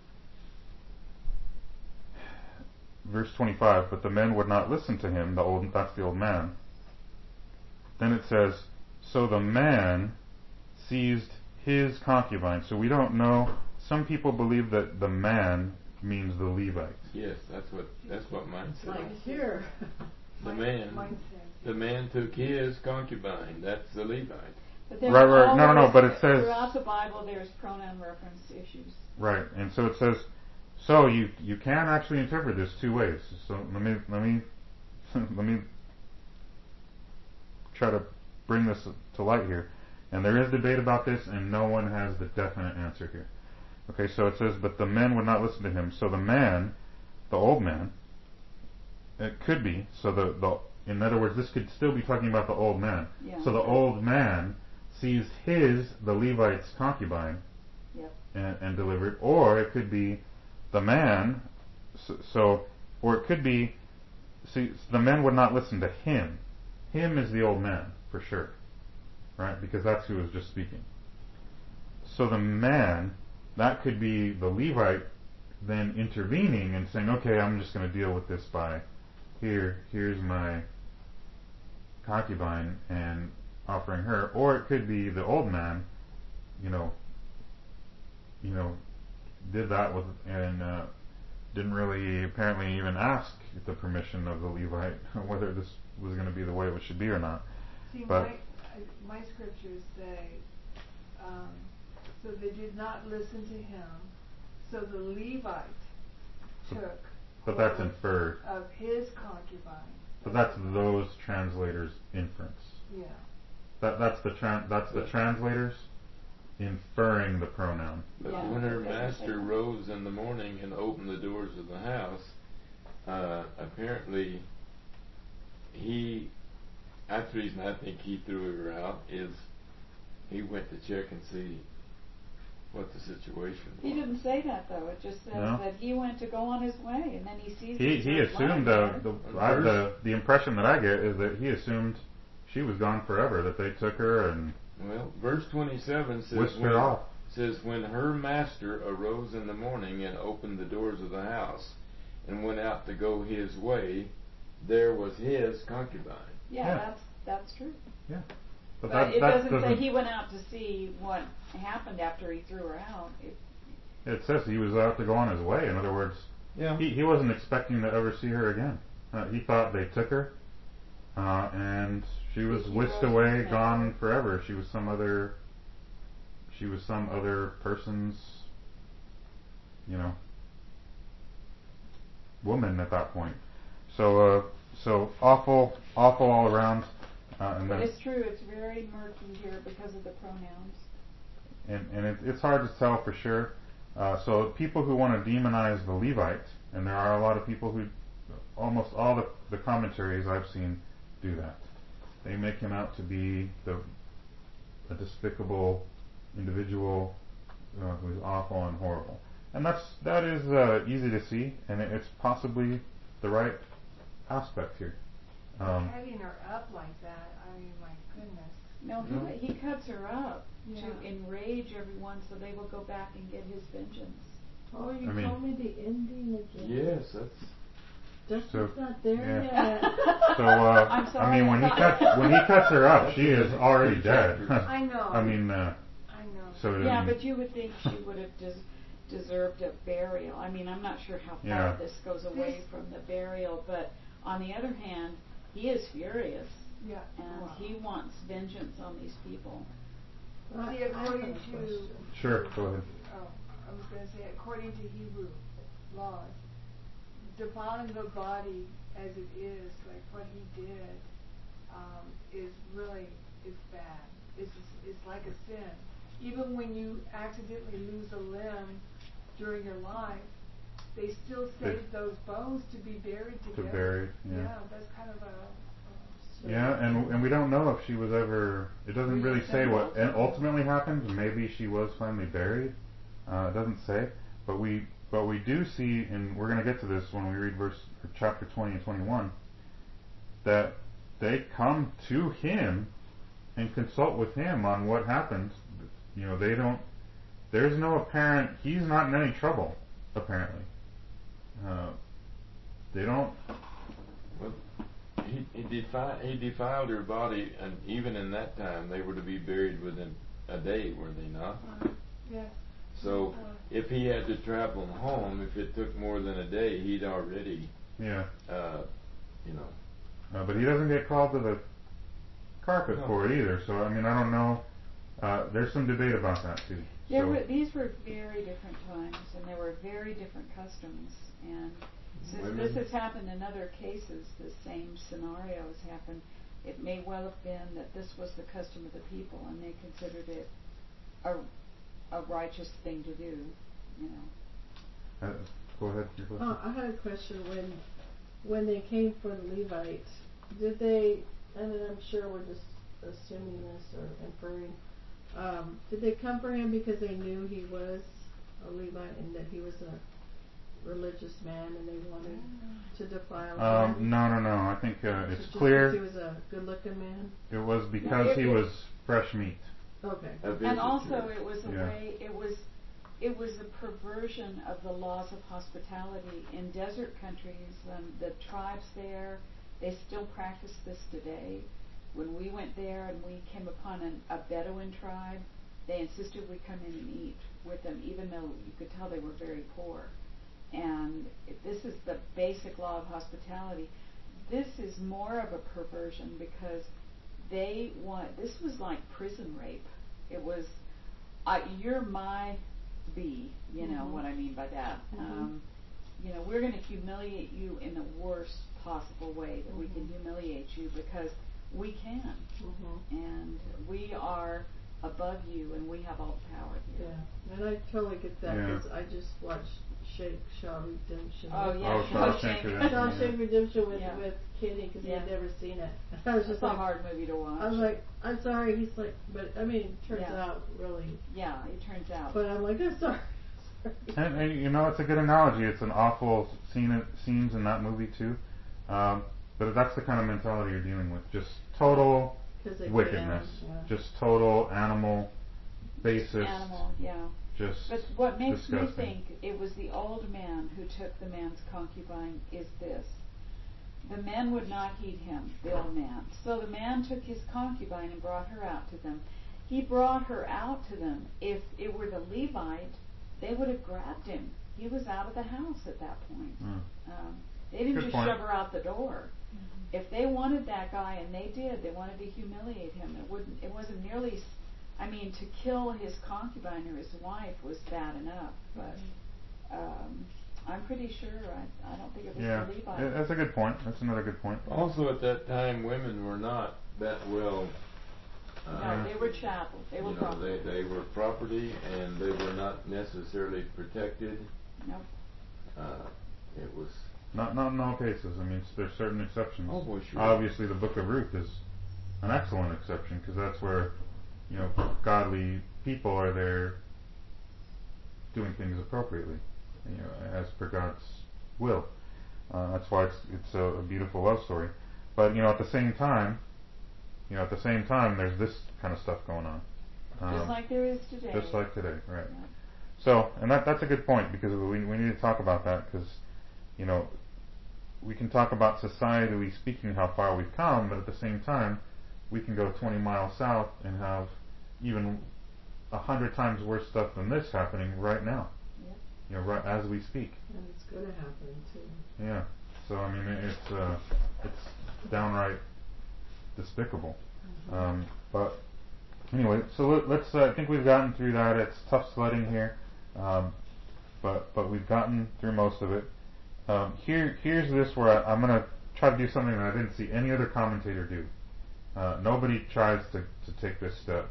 verse 25, "But the men would not listen to him." That's the old man. Then it says, "So the man seized his concubine." So we don't know. Some people believe that the man means the Levite. Yes, that's what mine says. Like here. The man took his concubine. That's the Levite. But Right. No. But it says throughout the Bible, there's pronoun reference issues. Right, and so it says. So you can actually interpret this two ways. So let me try to bring this to light here. And there is debate about this, and no one has the definite answer here. Okay, so it says, "But the men would not listen to him." So the man, the old man, it could be. So in other words, this could still be talking about the old man. Yeah. So the old man sees the Levite's concubine, yep, and delivered, or it could be the man. Or it could be. See, the men would not listen to him. Him is the old man for sure, right? Because that's who was just speaking. So the man, that could be the Levite then intervening and saying, "Okay, I'm just going to deal with this by here's my concubine," and offering her. Or it could be the old man, did that and didn't really apparently even ask the permission of the Levite whether this was going to be the way it should be or not. See, but my scriptures say, so they did not listen to him. So the Levite took. But that's inferred. Of his concubine. But that's those translators' inference. Yeah. That's the translators inferring the pronoun. But when her master rose in the morning and opened the doors of the house, apparently that's the reason I think he threw her out, is he went to check and see what the situation was. He didn't say that, though. It just says that he went to go on his way, and then he sees. He assumed the impression that I get is that he assumed she was gone forever, that they took her and. Well, verse 27 says, "When her master arose in the morning and opened the doors of the house, and went out to go his way, there was his concubine. Yeah, that's true. Yeah. But it doesn't say he went out to see what happened after he threw her out. It says he was out to go on his way. In other words, he wasn't expecting to ever see her again. He thought they took her, and she was whisked away, gone forever. She was some other person's, woman at that point. So awful all around. But it's true. It's very murky here because of the pronouns. And it's hard to tell for sure. So people who want to demonize the Levite, and there are a lot of people who, almost all the commentaries I've seen do that. They make him out to be a despicable individual who's awful and horrible. And that is easy to see, and it's possibly the right aspect here. Having her up like that, I mean, my goodness. No, he cuts her up Yeah. to enrage everyone so they will go back and get his vengeance. Oh, you told me the ending again. Yes, Justin's not there yeah. yet. So I'm sorry, I mean, when he cuts her up, she is already dead. I know. I mean, I know. so Yeah, but you would think she would have deserved a burial. I mean, I'm not sure how far this goes away from the burial, but on the other hand, he is furious. Yeah. And he wants vengeance on these people. See, according to... Sure, go ahead. Oh, I was going to say, according to Hebrew laws, defiling the body as it is, like what he did, is bad. It's like a sin. Even when you accidentally lose a limb during your life, they still save those bones to be buried together. To bury, yeah, that's kind of a... Yeah, and we don't know if she was ever. It doesn't really say what ultimately happened. Maybe she was finally buried. It doesn't say, but we do see, and we're going to get to this when we read chapter 20 and 21, that they come to him and consult with him on what happened. They don't. There's no apparent. He's not in any trouble, apparently. They don't. Well, he defiled her body, and even in that time, they were to be buried within a day, were they not? Yeah. So if he had to travel home, if it took more than a day, he'd already, But he doesn't get called to the carpet for it either. So I mean, I don't know. There's some debate about that too. These were very different times, and there were very different customs. And since this has happened in other cases, the same scenario has happened, it may well have been that this was the custom of the people, and they considered it a righteous thing to do. Go ahead. I had a question. When they came for the Levite, did they? And I'm sure we're just assuming this or inferring. Did they come for him because they knew he was a Levite and that he was a religious man and they wanted to defile him? No. I think it's just clear. Because he was a good-looking man. It was because he was fresh meat. Okay. And also, it was a way. It was a perversion of the laws of hospitality in desert countries. The tribes there, they still practice this today. When we went there and we came upon a Bedouin tribe, they insisted we come in and eat with them, even though you could tell they were very poor. And this is the basic law of hospitality. This is more of a perversion because this was like prison rape. It was, you're my bee, you know what I mean by that. We're going to humiliate you in the worst possible way that we can humiliate you because we can. And we are above you and we have all the power here. Yeah, and I totally get that because I just watched Shaw Redemption. Oh, yeah. Shawshank Redemption. Shawshank Redemption with Kitty because he had never seen it. I was just a hard movie to watch. I was like, I'm sorry. He's like, but I mean, it turns out really. Yeah, it turns out. But I'm like, I'm sorry. And it's a good analogy. It's an awful scenes in that movie too. But that's the kind of mentality you're dealing with. Just total wickedness. Just total animal basis. Animal, just But what makes disgusting. me think it was the old man who took the man's concubine is this. The men would not heed him, the old man. So the man took his concubine and brought her out to them. He brought her out to them. If it were the Levite, they would have grabbed him. He was out of the house at that point. They didn't Good just point. shove her out the door. If they wanted that guy, and they did, they wanted to humiliate him. It wasn't nearly. I mean, to kill his concubine or his wife was bad enough, but I'm pretty sure. I don't think it was Yeah, the Levite. that's a good point. That's another good point. Also, at that time, women were not that well. No, they were chattel. They were property. They were property, and they were not necessarily protected. Nope. It was. Not in all cases. I mean, there's certain exceptions. Oh, boy, sure. Obviously, the Book of Ruth is an excellent exception because that's where, godly people are there doing things appropriately, as per God's will. That's why it's a beautiful love story. But at the same time, there's this kind of stuff going on. Just like there is today. Just like today, right? Yeah. So, and that's a good point because we need to talk about that because, we can talk about societally speaking how far we've come, but at the same time, we can go 20 miles south and have even 100 times worse stuff than this happening right now. Yep. Right as we speak. And it's going to happen too. Yeah. So I mean, it's downright despicable. But anyway, so let's. I think we've gotten through that. It's tough sledding here, but we've gotten through most of it. Here's this where I'm going to try to do something that I didn't see any other commentator do. Nobody tries to take this step.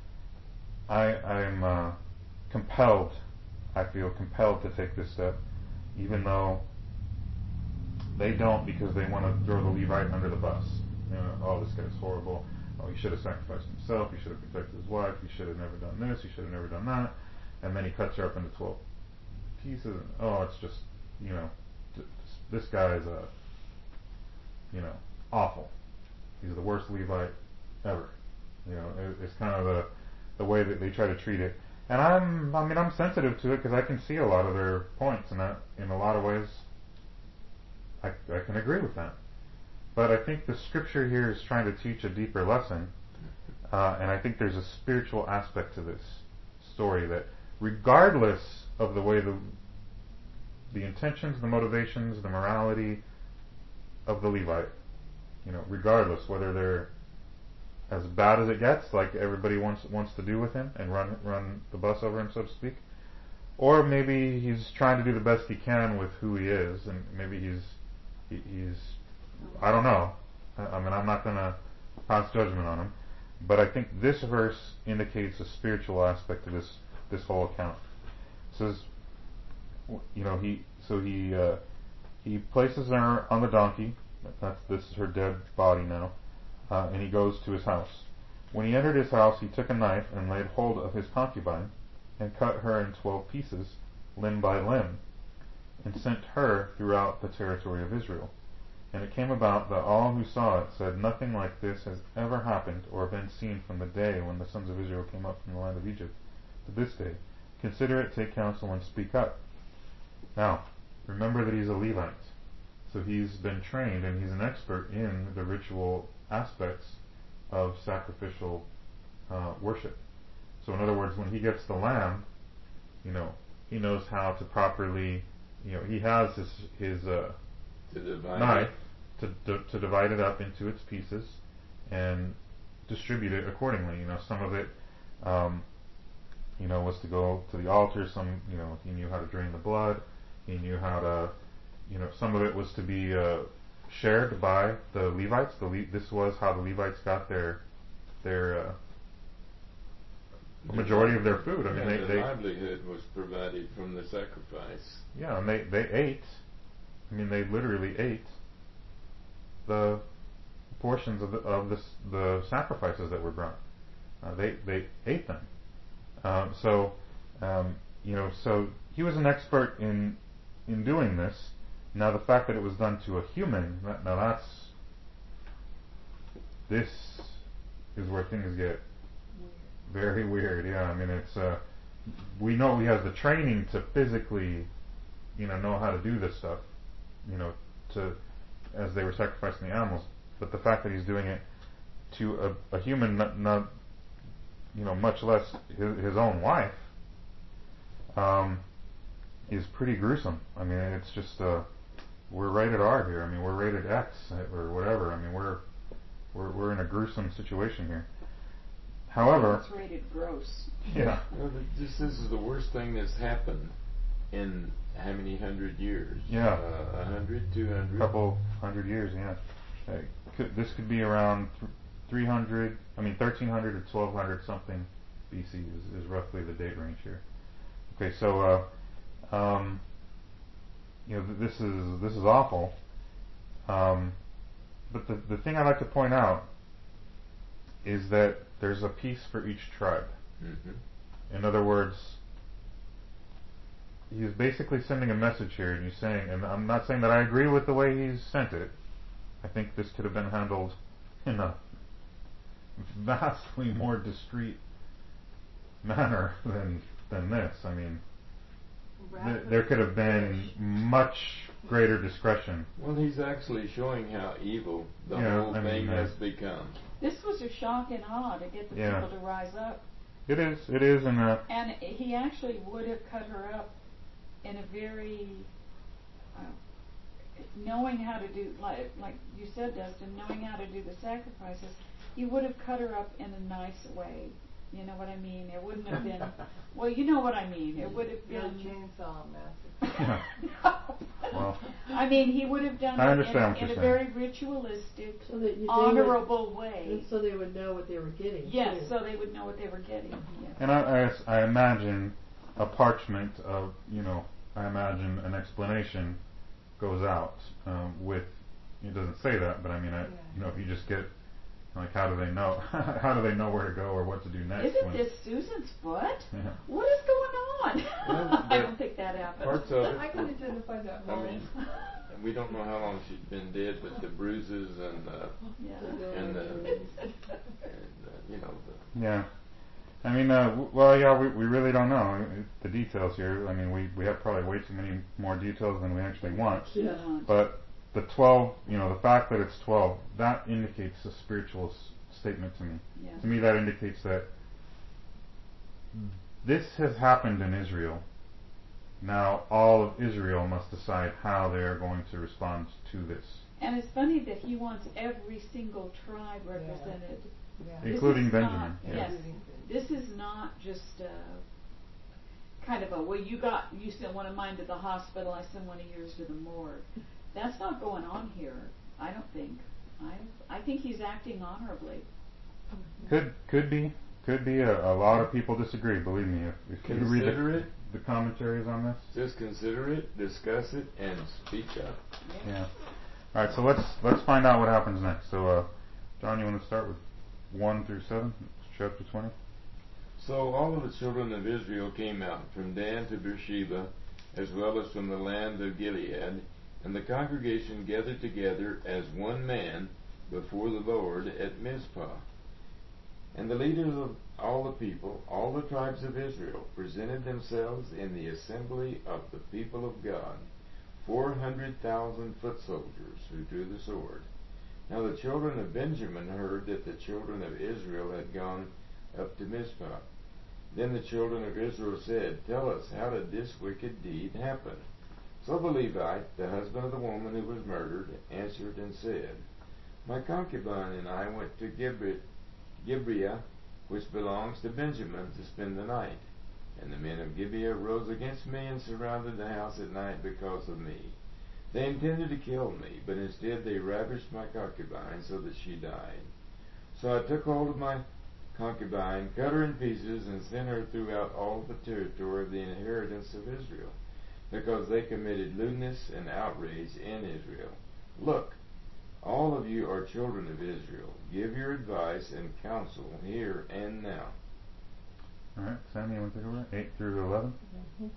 I'm compelled. I feel compelled to take this step, even though they don't, because they want to throw the Levite under the bus. Oh, this guy's horrible. Oh, he should have sacrificed himself. He should have protected his wife. He should have never done this. He should have never done that. And then he cuts her up into 12 pieces. And, it's just, this guy is awful. He's the worst Levite ever. It's kind of the way that they try to treat it. And I'm sensitive to it because I can see a lot of their points, and that in a lot of ways, I can agree with that. But I think the scripture here is trying to teach a deeper lesson, and I think there's a spiritual aspect to this story that, regardless of the way the intentions, the motivations, the morality of the Levite, regardless whether they're as bad as it gets, like everybody wants to do with him and run the bus over him, so to speak, or maybe he's trying to do the best he can with who he is, and maybe he's I don't know. I'm not going to pass judgment on him, but I think this verse indicates a spiritual aspect to this whole account. It says, he places her on the donkey. This is her dead body now. And he goes to his house. When he entered his house, he took a knife and laid hold of his concubine and cut her in 12 pieces, limb by limb, and sent her throughout the territory of Israel. And it came about that all who saw it said, "Nothing like this has ever happened or been seen from the day when the sons of Israel came up from the land of Egypt to this day. Consider it, take counsel, and speak up." Now, remember that he's a Levite. So he's been trained and he's an expert in the ritual aspects of sacrificial worship. So in other words, when he gets the lamb, he knows how to properly, he has his knife to divide it up into its pieces and distribute it accordingly. Some of it, was to go to the altar. Some, he knew how to drain the blood. He knew how to, some of it was to be shared by the Levites. This was how the Levites got their majority of their food. Their livelihood was provided from the sacrifice. Yeah, and they ate. They literally ate the portions of the sacrifices that were brought. They ate them. So he was an expert in doing this. Now the fact that it was done to a human, this is where things get very weird. Yeah, we know he has the training to physically, know how to do this stuff, to as they were sacrificing the animals. But the fact that he's doing it to a human, not much less his own wife, is pretty gruesome. I mean, it's just we're rated R here. I mean, we're rated X or whatever. I mean, we're in a gruesome situation here. However, it's rated gross. Yeah. This is the worst thing that's happened in how many hundred years? Yeah. 100, 200? Couple hundred years, yeah. This could be around 1300 or 1200 something BC is roughly the date range here. Okay, so this is awful. But the thing I like to point out is that there's a piece for each tribe. Mm-hmm. In other words, he's basically sending a message here, and he's saying, and I'm not saying that I agree with the way he's sent it. I think this could have been handled in a vastly more discreet manner than this. I mean, there could have been much greater discretion. Well, he's actually showing how evil the whole thing has become. This was a shock and awe to get the people to rise up. It is, and he actually would have cut her up in a very knowing how to do, like you said, Dustin, knowing how to do the sacrifices. He would have cut her up in a nice way. You know what I mean? It wouldn't have been. Well, you know what I mean. It would have been chainsaw massacre. No. Well, I mean, he would have done it in a very ritualistic, honorable way. And so they would know what they were getting. Yes, too. so they would know what they were getting. Yes. And I imagine a parchment of, I imagine an explanation goes out with. It doesn't say that, but I mean, if you just get. Like, how do they know? How do they know where to go or what to do next? Isn't this Susan's foot? Yeah. What is going on? Well, I don't think that happened. Parts of it. I can identify that I mole. mean, we don't know how long she's been dead, but the bruises and Yeah. I mean, we really don't know the details here. I mean, we have probably way too many more details than we actually want. Yeah. But the 12, the fact that it's 12, that indicates a spiritual statement to me. Yeah. To me, that indicates that this has happened in Israel. Now, all of Israel must decide how they are going to respond to this. And it's funny that he wants every single tribe represented. Yeah. Including Benjamin. Not, yes. This is not just kind of you sent one of mine to the hospital, I sent one of yours to the morgue. That's not going on here, I don't think. I think he's acting honorably. Could be. A lot of people disagree, believe me. If you read the commentaries on this. Just consider it, discuss it, and speak up. Yeah. All right, so let's find out what happens next. So, John, you want to start with 1 through 7, chapter 20? So all of the children of Israel came out from Dan to Beersheba, as well as from the land of Gilead, and the congregation gathered together as one man before the Lord at Mizpah. And the leaders of all the people, all the tribes of Israel, presented themselves in the assembly of the people of God, 400,000 foot soldiers who drew the sword. Now the children of Benjamin heard that the children of Israel had gone up to Mizpah. Then the children of Israel said, "Tell us, how did this wicked deed happen?" So the Levite, the husband of the woman who was murdered, answered and said, "My concubine and I went to Gibeah, which belongs to Benjamin, to spend the night. And the men of Gibeah rose against me and surrounded the house at night because of me. They intended to kill me, but instead they ravished my concubine so that she died. So I took hold of my concubine, cut her in pieces, and sent her throughout all the territory of the inheritance of Israel, because they committed lewdness and outrage in Israel. Look, all of you are children of Israel. Give your advice and counsel here and now." All right, Sammy, you want to take over? 8 through 11? To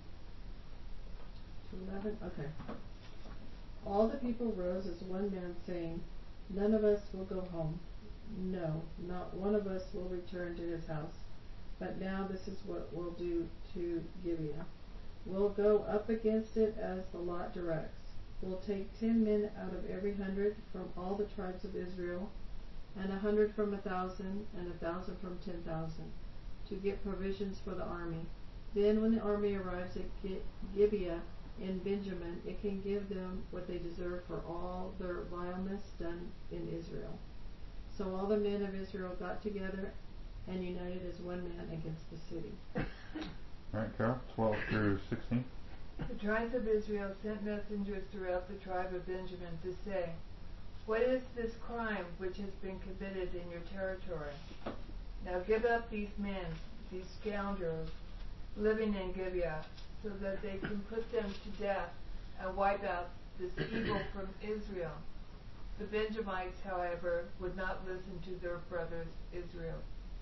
11? Okay. All the people rose as one man, saying, "None of us will go home. No, not one of us will return to his house. But now this is what we'll do to Gibeah. We'll go up against it as the lot directs. We'll take 10 men out of every 100 from all the tribes of Israel, and 100 from 1,000, and 1,000 from 10,000, to get provisions for the army. Then when the army arrives at Gibeah in Benjamin, it can give them what they deserve for all their vileness done in Israel. So all the men of Israel got together and united as one man against the city. Alright, Carol, 12 through 16. The tribes of Israel sent messengers throughout the tribe of Benjamin to say, "What is this crime which has been committed in your territory? Now give up these men, these scoundrels, living in Gibeah, so that they can put them to death and wipe out this evil from Israel." The Benjamites, however, would not listen to their brothers Israel.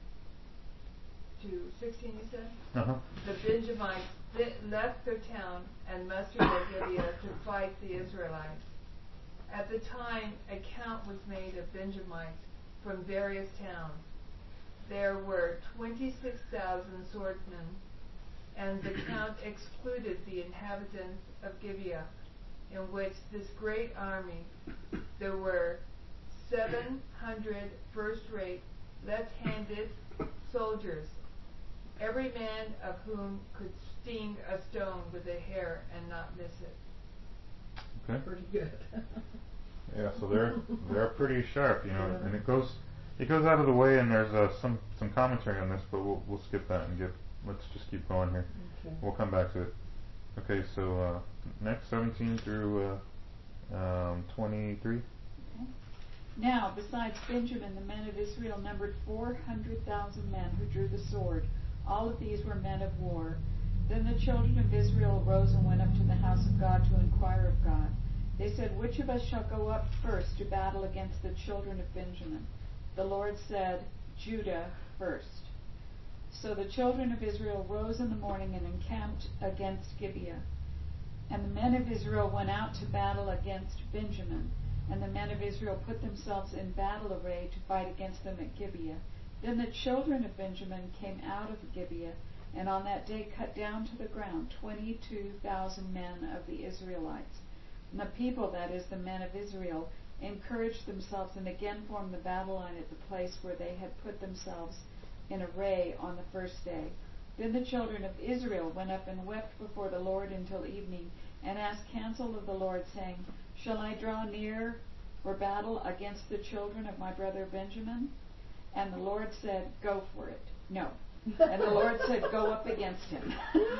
To 16, you said? Uh-huh. The Benjamites left their town and mustered at Gibeah to fight the Israelites. At the time, a count was made of Benjamites from various towns. There were 26,000 swordsmen, and the count excluded the inhabitants of Gibeah, in which this great army, there were 700 first-rate, left-handed soldiers, every man of whom could sting a stone with a hair and not miss it. Okay. Pretty good. Yeah, so they're pretty sharp, you know, yeah. And it goes out of the way, and there's some commentary on this, but we'll skip that and let's just keep going here. Okay. We'll come back to it. Okay, so next 17 through 23. Okay. Now, besides Benjamin, the men of Israel numbered 400,000 men who drew the sword. All of these were men of war. Then the children of Israel arose and went up to the house of God to inquire of God. They said, "Which of us shall go up first to battle against the children of Benjamin?" The Lord said, "Judah first." So the children of Israel rose in the morning and encamped against Gibeah. And the men of Israel went out to battle against Benjamin. And the men of Israel put themselves in battle array to fight against them at Gibeah. Then the children of Benjamin came out of Gibeah, and on that day cut down to the ground 22,000 men of the Israelites. And the people, that is, the men of Israel, encouraged themselves and again formed the battle line at the place where they had put themselves in array on the first day. Then the children of Israel went up and wept before the Lord until evening, and asked counsel of the Lord, saying, "Shall I draw near or battle against the children of my brother Benjamin?" And the Lord said, "Go for it." No. And the Lord said, "Go up against him."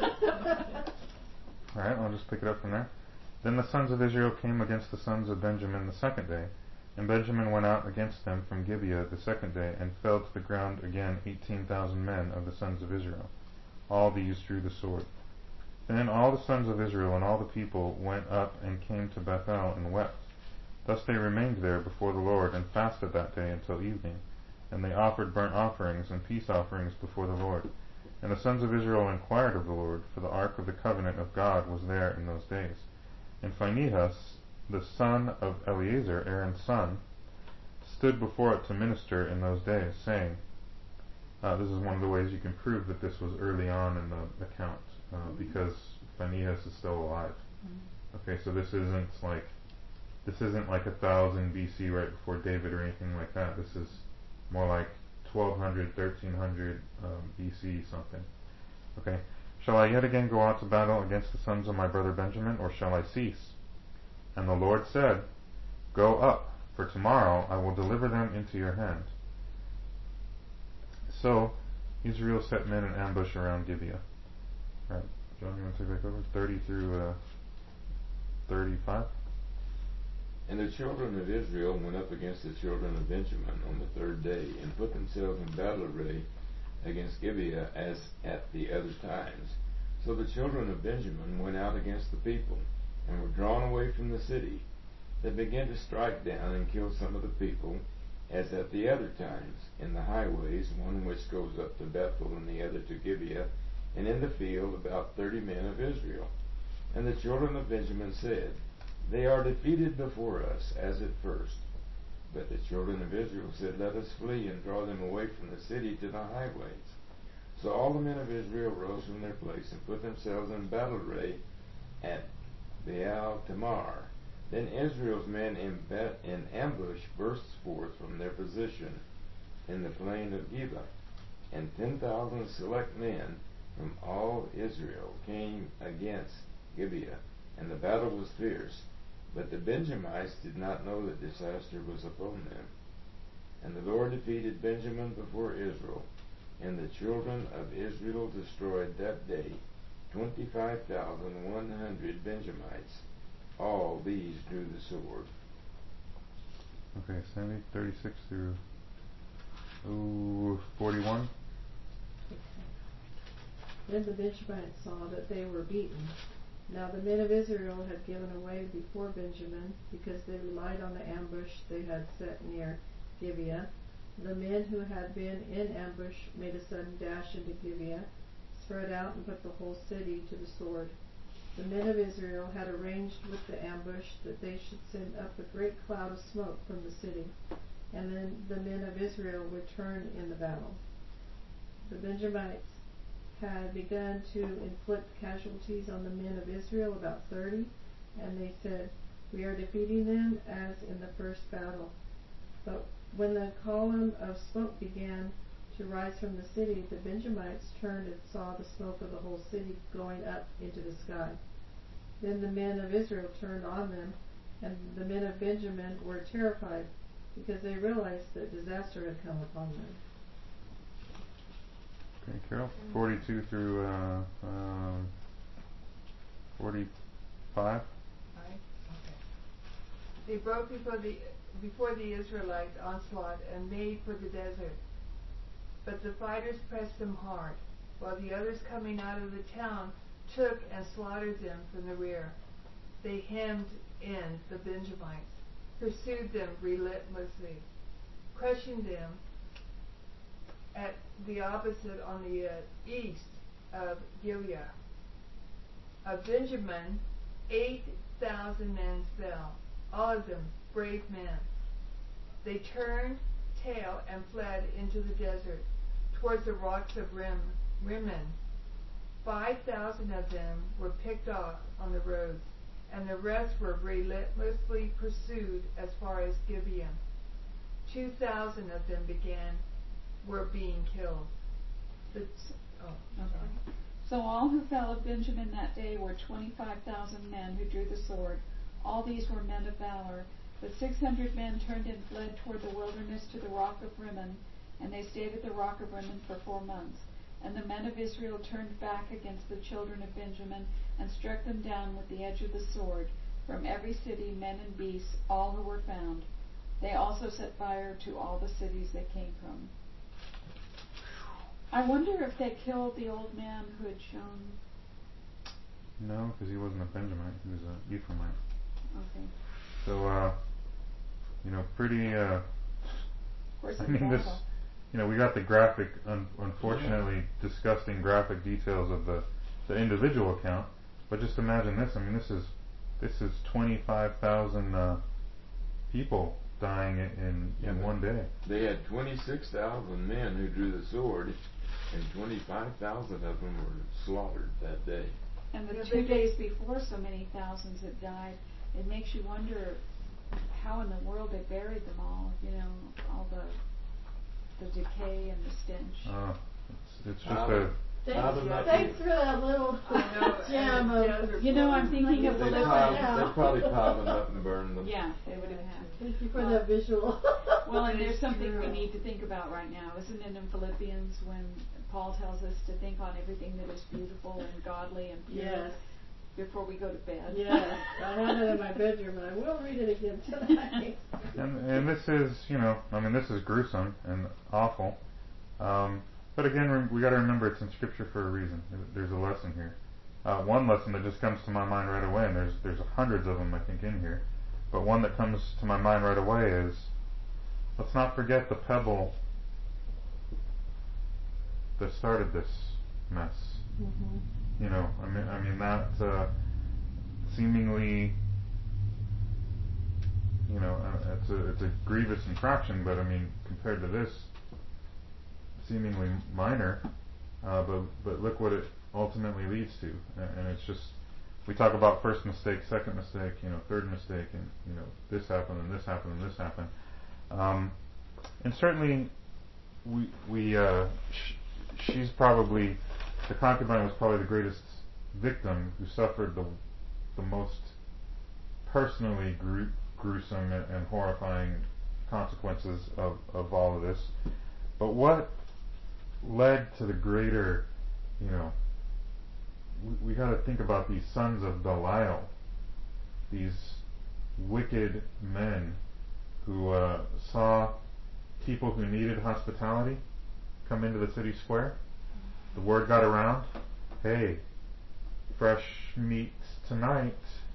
Alright, I'll just pick it up from there. Then the sons of Israel came against the sons of Benjamin the second day, and Benjamin went out against them from Gibeah the second day, and fell to the ground again 18,000 men of the sons of Israel. All these drew the sword. Then all the sons of Israel and all the people went up and came to Bethel and wept. Thus they remained there before the Lord, and fasted that day until evening. And they offered burnt offerings and peace offerings before the Lord. And the sons of Israel inquired of the Lord, for the ark of the covenant of God was there in those days. And Phinehas, the son of Eleazar, Aaron's son, stood before it to minister in those days, saying, this is one of the ways you can prove that this was early on in the account, because Phinehas is still alive. Okay, so this isn't like 1000 BC right before David or anything like that. This is more like 1200, 1300 BC something. Okay. "Shall I yet again go out to battle against the sons of my brother Benjamin, or shall I cease? And the Lord said, Go up, for tomorrow I will deliver them into your hand." So Israel set men in ambush around Gibeah. Alright, John, you want to take back over? 30 through 35? And the children of Israel went up against the children of Benjamin on the third day, and put themselves in battle array against Gibeah as at the other times. So the children of Benjamin went out against the people, and were drawn away from the city. They began to strike down and kill some of the people, as at the other times, in the highways, one which goes up to Bethel and the other to Gibeah, and in the field about 30 men of Israel. And the children of Benjamin said, "They are defeated before us, as at first." But the children of Israel said, "Let us flee and draw them away from the city to the highways." So all the men of Israel rose from their place and put themselves in battle array at Baal Tamar. Then Israel's men in ambush burst forth from their position in the plain of Geba, and 10,000 select men from all Israel came against Gibeah, and the battle was fierce. But the Benjamites did not know that disaster was upon them. And the Lord defeated Benjamin before Israel, and the children of Israel destroyed that day 25,100 Benjamites. All these drew the sword. Okay, Sandy, 36 through 41. Then the Benjamites saw that they were beaten. Now the men of Israel had given away before Benjamin, because they relied on the ambush they had set near Gibeah. The men who had been in ambush made a sudden dash into Gibeah, spread out and put the whole city to the sword. The men of Israel had arranged with the ambush that they should send up a great cloud of smoke from the city, and then the men of Israel would turn in the battle. The Benjamites had begun to inflict casualties on the men of Israel, about 30, and they said, "We are defeating them as in the first battle." But when the column of smoke began to rise from the city, the Benjamites turned and saw the smoke of the whole city going up into the sky. Then the men of Israel turned on them, and the men of Benjamin were terrified, because they realized that disaster had come upon them. Okay, Carol, 42 through 45. Right? Okay. They broke before the Israelites' onslaught and made for the desert. But the fighters pressed them hard, while the others coming out of the town took and slaughtered them from the rear. They hemmed in the Benjamites, pursued them relentlessly, crushing them at the opposite on the east of Gibeah. Of Benjamin, 8,000 men fell, all of them brave men. They turned tail and fled into the desert, towards the rocks of Rimmon. 5,000 of them were picked off on the roads, and the rest were relentlessly pursued as far as Gibeah. 2,000 of them were being killed. So all who fell of Benjamin that day were 25,000 men who drew the sword. All these were men of valor. But 600 men turned and fled toward the wilderness to the rock of Rimmon, and they stayed at the rock of Rimmon for 4 months. And the men of Israel turned back against the children of Benjamin and struck them down with the edge of the sword, from every city, men and beasts, all who were found. They also set fire to all the cities they came from. I wonder if they killed the old man who had shown. No, because he wasn't a Benjamite, he was a Ephraimite. Okay. So, pretty, Of course, I mean, this, we got the graphic, unfortunately, disgusting graphic details of the individual account, but just imagine this. I mean, this is 25,000 people dying in one day. They had 26,000 men who drew the sword, and 25,000 of them were slaughtered that day. And the 2 days before so many thousands had died, it makes you wonder how in the world they buried them all, all the decay and the stench. It's just a... Thanks for that little gem of... I'm thinking of They probably piled them up and burned them. Yeah, they would have had. Thank you for that visual. Well, and there's something we need to think about right now. Isn't it in Philippians when Paul tells us to think on everything that is beautiful and godly and pure? Yes. Before we go to bed. Yes, I have it in my bedroom, and I will read it again tonight. and this is, this is gruesome and awful. But again, we got to remember it's in Scripture for a reason. There's a lesson here. One lesson that just comes to my mind right away, and there's hundreds of them I think in here, but one that comes to my mind right away is, let's not forget the pebble that started this mess. Mm-hmm. That seemingly, it's a grievous infraction, but compared to this, seemingly minor, but look what it ultimately leads to, and it's just, we talk about first mistake, second mistake, third mistake, and this happened and this happened and this happened, and certainly she's probably, the concubine was probably the greatest victim who suffered the most personally gruesome and horrifying consequences of all of this. But what led to the greater, we got to think about these sons of Belial, these wicked men who saw people who needed hospitality come into the city square. The word got around, hey, fresh meat tonight.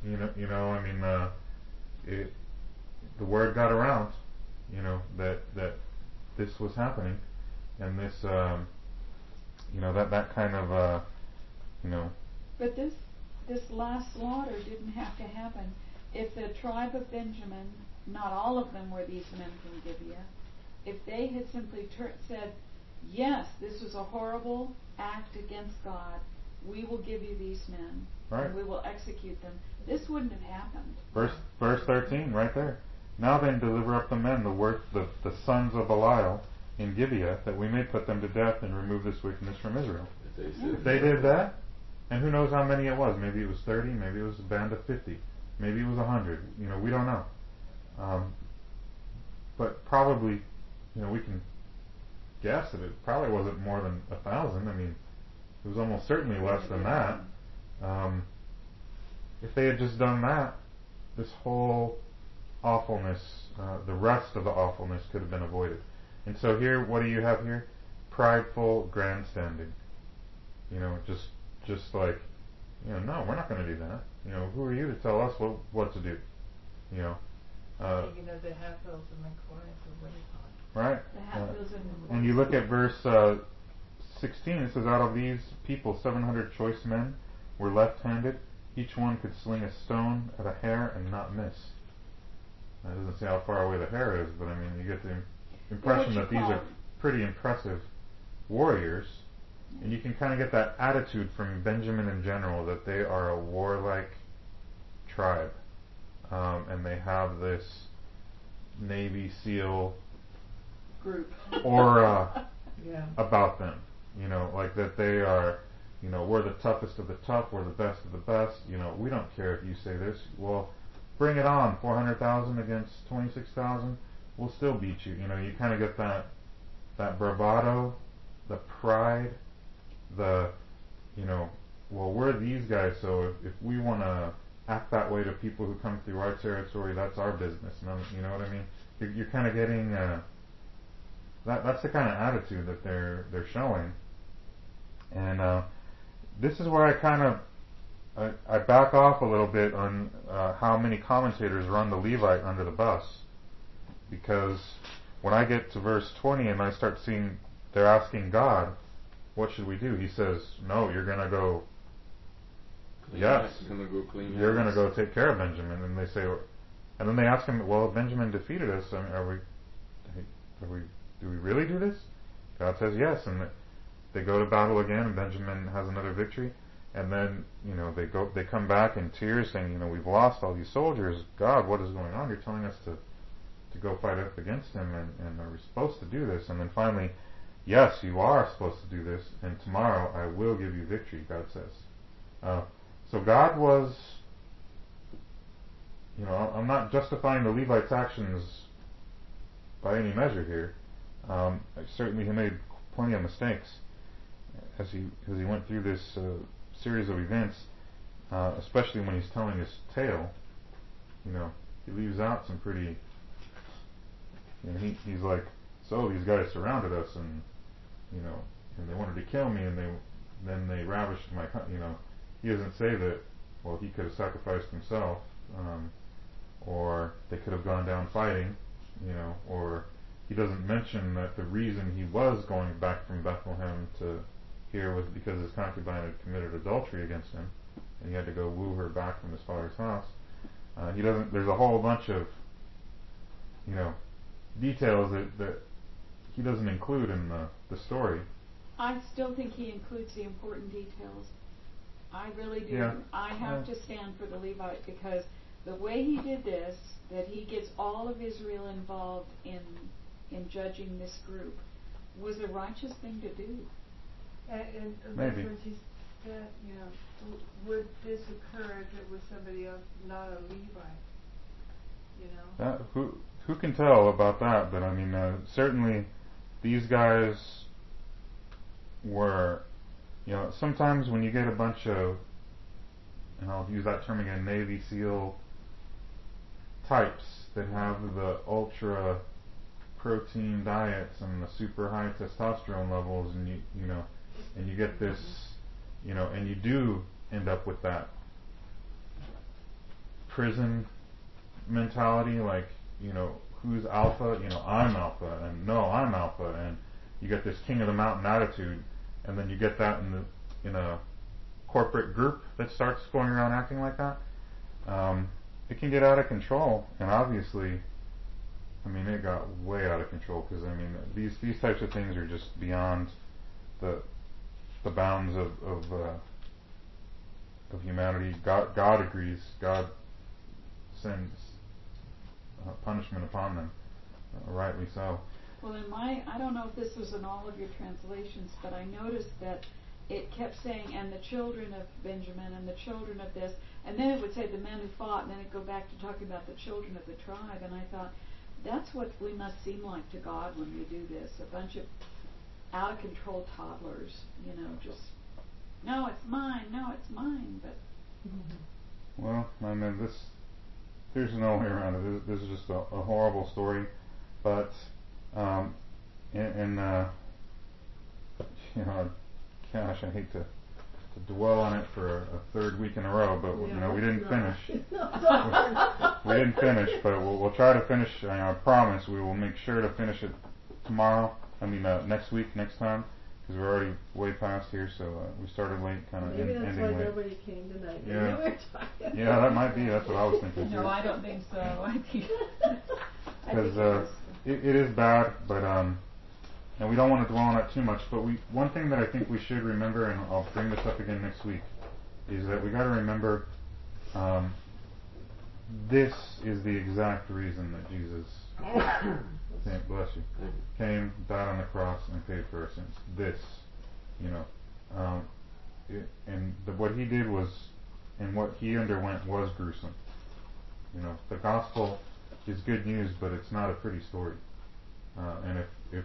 The word got around, that this was happening, and this, that kind of, But this last slaughter didn't have to happen. If the tribe of Benjamin, not all of them were these men from Gibeah, if they had simply said, yes, this was a horrible act against God, we will give you these men, right, and we will execute them, this wouldn't have happened. Verse 13, right there. Now then, deliver up the men, the sons of Belial in Gibeah, that we may put them to death and remove this wickedness from Israel. If they did that, and who knows how many it was, maybe it was 30, maybe it was a band of 50, maybe it was 100, we don't know. But probably, we can guess that it probably wasn't more than 1,000. It was almost certainly less than that. If they had just done that, this whole awfulness, the rest of the awfulness could have been avoided. And so here, what do you have here? Prideful grandstanding. Just like, no, we're not going to do that. Who are you to tell us what to do? The Hatfields and McCoys, or what do you call it? Right. The Hatfields and McCoys. And you look at verse 16, it says, out of these people, 700 choice men were left-handed. Each one could sling a stone at a hare and not miss. That doesn't say how far away the hare is, but you get the impression that these are pretty impressive warriors. And you can kind of get that attitude from Benjamin in general, that they are a warlike tribe. And they have this Navy SEAL group aura Yeah. about them. Like that they are, we're the toughest of the tough, we're the best of the best. We don't care if you say this. Well, bring it on, 400,000 against 26,000, we'll still beat you. You kind of get that bravado, the pride, well, we're these guys, so if we want to act that way to people who come through our territory, that's our business. You know what I mean? You're kind of getting that's the kind of attitude that they're showing, and this is where I kind of I back off a little bit on how many commentators run the Levite under the bus, because when I get to verse 20 and I start seeing they're asking God, what should we do? He says, no, you're going to go. Yes, you're going to go take care of Benjamin. And they say, and then they ask him, well, if Benjamin defeated us, do we really do this? God says yes, and they go to battle again, and Benjamin has another victory. And then, they come back in tears saying, we've lost all these soldiers. God, what is going on? You're telling us to go fight up against him, and are we supposed to do this? And then finally, yes, you are supposed to do this, and tomorrow I will give you victory, God says. So God was, I'm not justifying the Levites' actions by any measure here. Certainly he made plenty of mistakes as he went through this series of events, especially when he's telling his tale. He leaves out some pretty, he's like, so these guys surrounded us, and and they wanted to kill me, and then they ravished my, he doesn't say that, well, he could have sacrificed himself, or they could have gone down fighting, or he doesn't mention that the reason he was going back from Bethlehem to here was because his concubine had committed adultery against him, and he had to go woo her back from his father's house. He doesn't, there's a whole bunch of, details that he doesn't include in the story. I still think he includes the important details. I really do. Yeah. I have to stand for the Levite because the way he did this, that he gets all of Israel involved in judging this group, was a righteous thing to do. And Maybe. that's when she said, would this occur if it was somebody else, not a Levite? That, who can tell about that? But I mean, certainly these guys were, sometimes when you get a bunch of, and I'll use that term again, Navy SEAL types that have the ultra protein diets and the super high testosterone levels, and and you get this, and you do end up with that prison mentality, like, who's alpha? I'm alpha, and no, I'm alpha, and you get this king of the mountain attitude, and then you get that in a corporate group that starts going around acting like that. It can get out of control, and obviously, I mean, it got way out of control because I mean, these types of things are just beyond the bounds of humanity. God agrees. God sends punishment upon them, rightly so. Well, I don't know if this was in all of your translations, but I noticed that it kept saying, and the children of Benjamin, and the children of this, and then it would say the men who fought, and then it'd go back to talking about the children of the tribe, and I thought, that's what we must seem like to God when we do this, a bunch of out-of-control toddlers, just, no, it's mine, but... Well, I mean, there's no way around it. This is just a horrible story, but, gosh, I hate to dwell on it for a third week in a row, but we didn't finish. We didn't finish, but we'll try to finish. I promise we will make sure to finish it tomorrow. I mean next week, next time, because we're already way past here. So we started late, kind of ending late. Maybe that's why nobody came tonight. Yeah, that might be. That's what I was thinking too. No, I don't think so. I think because it is bad, but and we don't want to dwell on it too much, but one thing that I think we should remember, and I'll bring this up again next week, is that we got to remember this is the exact reason that Jesus bless you, came, died on the cross, and paid for our sins. This, what he did was, and what he underwent was gruesome. The gospel is good news, but it's not a pretty story. And if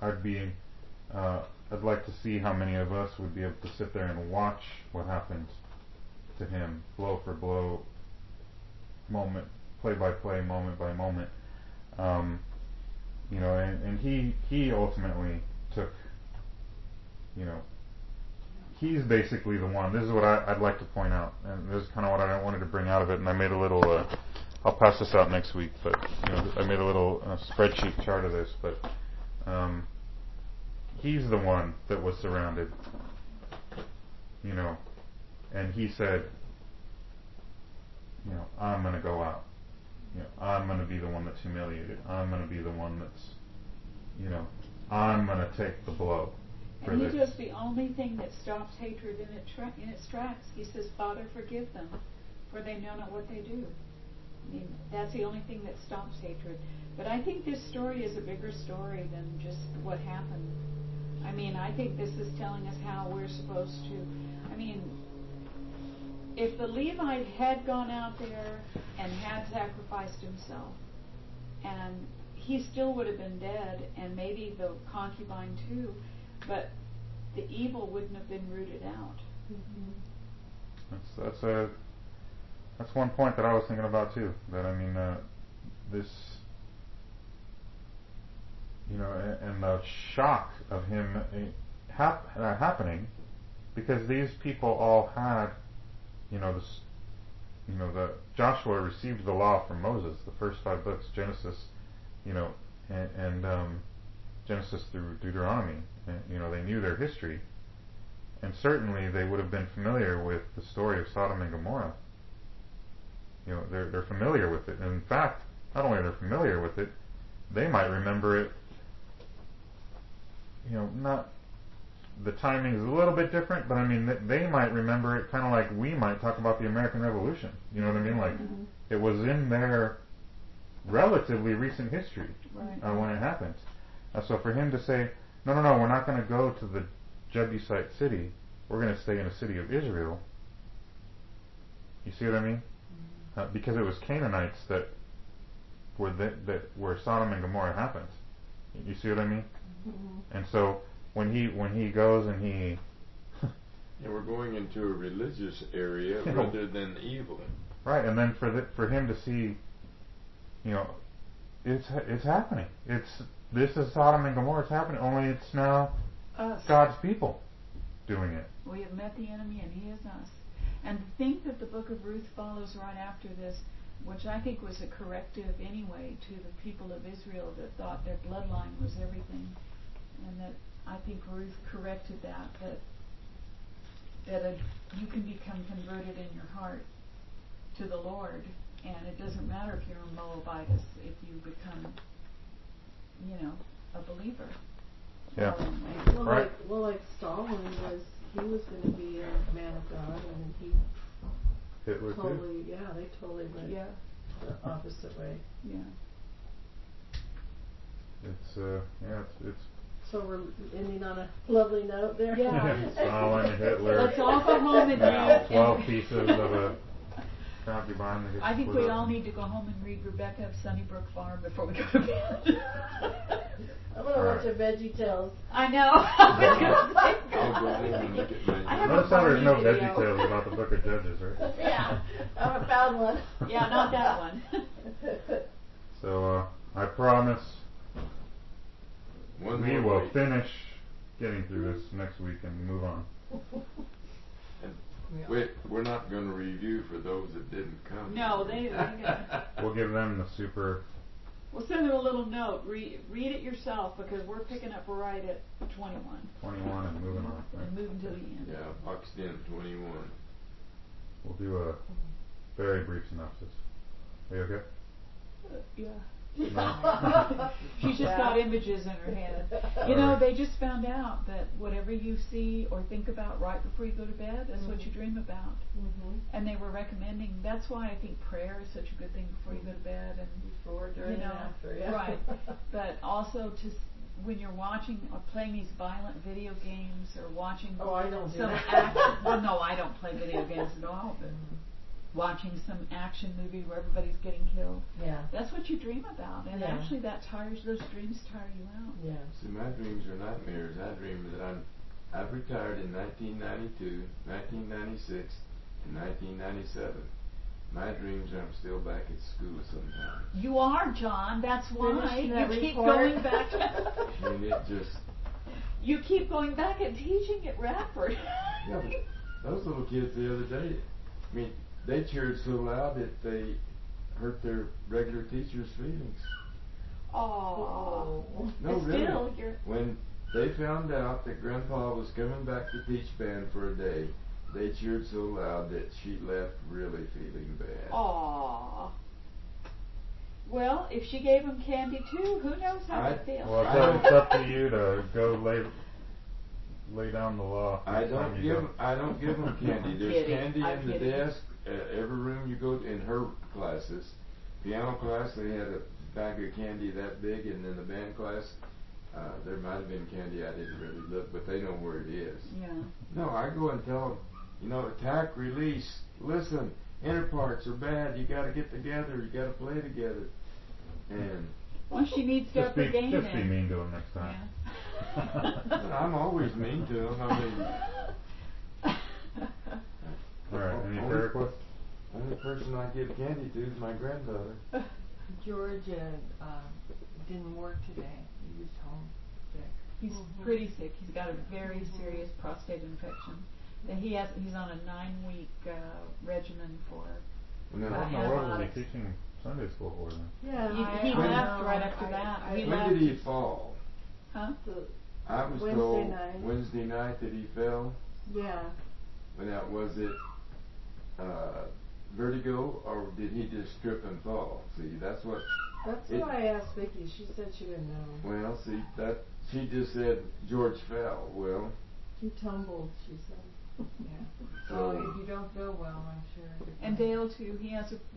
I'd like to see how many of us would be able to sit there and watch what happened to him, blow for blow, moment, play by play, moment by moment. And he ultimately took, he's basically the one. This is what I'd like to point out, and this is kind of what I wanted to bring out of it. And I made a little. I'll pass this out next week, but I made a little spreadsheet chart of this, but. He's the one that was surrounded, and he said, I'm going to go out. I'm going to be the one that's humiliated. I'm going to be the one that's, I'm going to take the blow. And he does the only thing that stops hatred in its tracks. He says, Father, forgive them, for they know not what they do. I mean, that's the only thing that stops hatred. But I think this story is a bigger story than just what happened. I mean, I think this is telling us how we're supposed to, if the Levite had gone out there and had sacrificed himself, and he still would have been dead, and maybe the concubine too, but the evil wouldn't have been rooted out. Mm-hmm. That's one point that I was thinking about too. That this. And the shock of him happening, because these people all had, the Joshua received the law from Moses, the first 5 books, Genesis, and Genesis through Deuteronomy. And, they knew their history, and certainly they would have been familiar with the story of Sodom and Gomorrah. They're familiar with it, and in fact, not only are they familiar with it, they might remember it. Not the timing is a little bit different, but I mean, they might remember it kind of like we might talk about the American Revolution. You know what I mean? Like, it was in their relatively recent history when it happened. So for him to say, no, we're not going to go to the Jebusite city. We're going to stay in a city of Israel. You see what I mean? Because it was Canaanites that where Sodom and Gomorrah happened. You see what I mean? And so when he goes and he we're going into a religious area rather than evil. Right, and then for him to see, it's happening. This is Sodom and Gomorrah. It's happening. Only it's now God's people doing it. We have met the enemy, and he is us. And to think that the book of Ruth follows right after this, which I think was a corrective anyway to the people of Israel that thought their bloodline was everything, and that I think Ruth corrected that you can become converted in your heart to the Lord, and it doesn't matter if you're a Moabitess if you become, a believer. Yeah. Like Stalin he was going to be a man of God, and he Hitler totally, too. they totally went the opposite way. Yeah. It's So we're ending on a lovely note there. Yeah. Stalin, Hitler. Let's all go home and read. 12 pieces of a concubine. I think we all need to go home and read Rebecca of Sunnybrook Farm before we go to bed. I'm going to watch a Veggie Tales. I know. I'll go home and look at my... Notice how there's no Veggie Tales about the Book of Judges, right? Yeah. I haven't found one. Yeah, not that one. So, I promise we will finish getting through this next week and move on. Wait, we're not going to review for those that didn't come. No, they got. We'll give them the super. We'll send them a little note. Read it yourself because we're picking up right at 21. 21 and moving on. Right? And moving to the end. Yeah, box 10, 21. We'll do a very brief synopsis. Are you okay? Yeah. No? She's just got images in her head. They just found out that whatever you see or think about right before you go to bed, that's what you dream about. And they were recommending, that's why I think prayer is such a good thing before you go to bed. And before, during, and after, yeah. Right. But also when you're watching or playing these violent video games or watching I don't do some that. action. Well, no, I don't play video games at all, but watching some action movie where everybody's getting killed. Yeah. That's what you dream about, and actually those dreams tire you out. Yeah. See, my dreams are nightmares. I dream that I've retired in 1992, 1996, and 1997. My dreams are I'm still back at school sometimes. You are, John. That's why you keep report. going back. And it just... You keep going back and teaching at Radford. Yeah, but those little kids the other day, they cheered so loud that they hurt their regular teacher's feelings. Oh. No, really. Still, when they found out that Grandpa was coming back to teach band for a day, they cheered so loud that she left really feeling bad. Aw. Well, if she gave him candy too, who knows how they feel. Well, it's up to you to go lay down the law. I don't give them candy. There's candy I'm in the kidding. desk. Every room you go to, in her classes, piano class they had a bag of candy that big, and in the band class there might have been candy. I didn't really look, but they know where it is. Yeah. No, I go and tell them, attack, release. Listen, inner parts are bad. You got to get together. You got to play together. And Well, she needs to up her game just be then. mean to him next time. Yeah. I'm always mean to them. Alright, any prayer requests? Only person I give candy to is my granddaughter. George didn't work today. He was home sick. He's pretty sick. He's got a very serious prostate infection. And he's on a 9-week regimen for What in the world was he teaching Sunday school for then? Yeah. He left right after that. He When left. did he fall? Huh? I was Wednesday told night. Wednesday night that he fell. Yeah. Now, was it vertigo, or did he just trip and fall? See, that's what. That's why I asked Vicki. She said she didn't know. Well, see, that she just said George fell. Well, She tumbled, she said. Yeah. So if you don't feel well, I'm sure. And Dale too. He's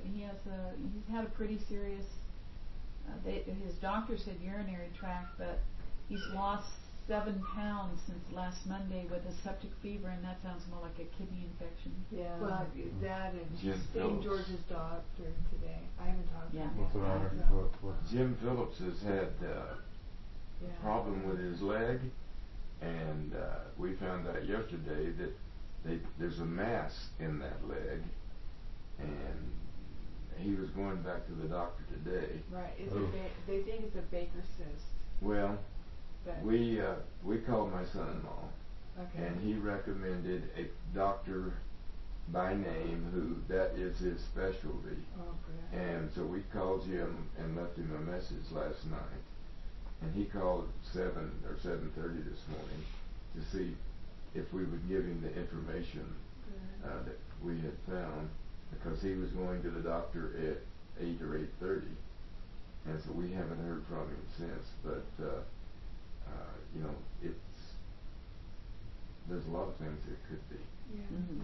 had a pretty serious. His doctor said urinary tract, but he's lost 7 pounds since last Monday with a septic fever, and that sounds more like a kidney infection. Yeah. Well, that and Jim St. Phillips. George's doctor today. I haven't talked to Yeah. him. What's the yet. matter? So, What? Jim Phillips has had yeah. a problem with his leg, and we found out yesterday that there's a mass in that leg, and he was going back to the doctor today. Right. It's Oh. they think it's a Baker cyst. Well, But we called my son-in-law, okay. and he recommended a doctor by name who that is his specialty. Oh, good. And so we called Jim and left him a message last night, and he called 7 or 7:30 this morning to see if we would give him the information Good. that we had found, because he was going to the doctor at 8 or 8:30, and so we haven't heard from him since. But you know, there's a lot of things it could be, Yeah. Mhm.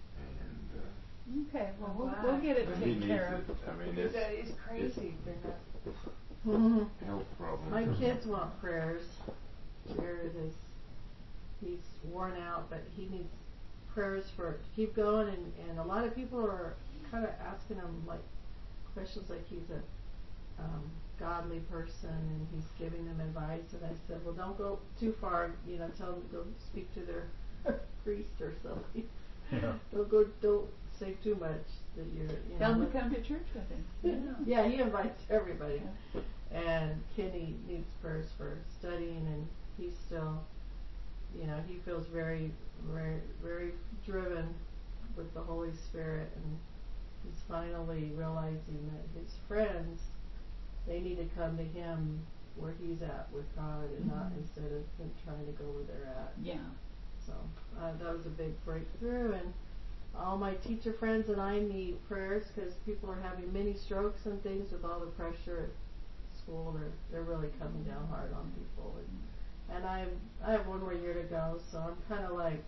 and Okay. Well, Wow. we'll get it but he taken needs care it. of. I mean, It's crazy. They're not. Mhm. health problem. My kids want prayers. Jared he's worn out, but he needs prayers to keep going, and a lot of people are kind of asking him like questions like he's a godly person and he's giving them advice, and I said, well, don't go too far, tell them to go speak to their priest or something. Yeah. Don't say too much that Tell him to come to church with him. Yeah, he invites everybody. And Kenny needs prayers for studying, and he's still, he feels very, very, very driven with the Holy Spirit, and he's finally realizing that his friends, they need to come to him where he's at with God, and not instead of him trying to go where they're at. Yeah. So that was a big breakthrough, and all my teacher friends and I need prayers because people are having mini strokes and things with all the pressure at school. They're really coming down hard on people, and I have 1 more year to go, so I'm kind of like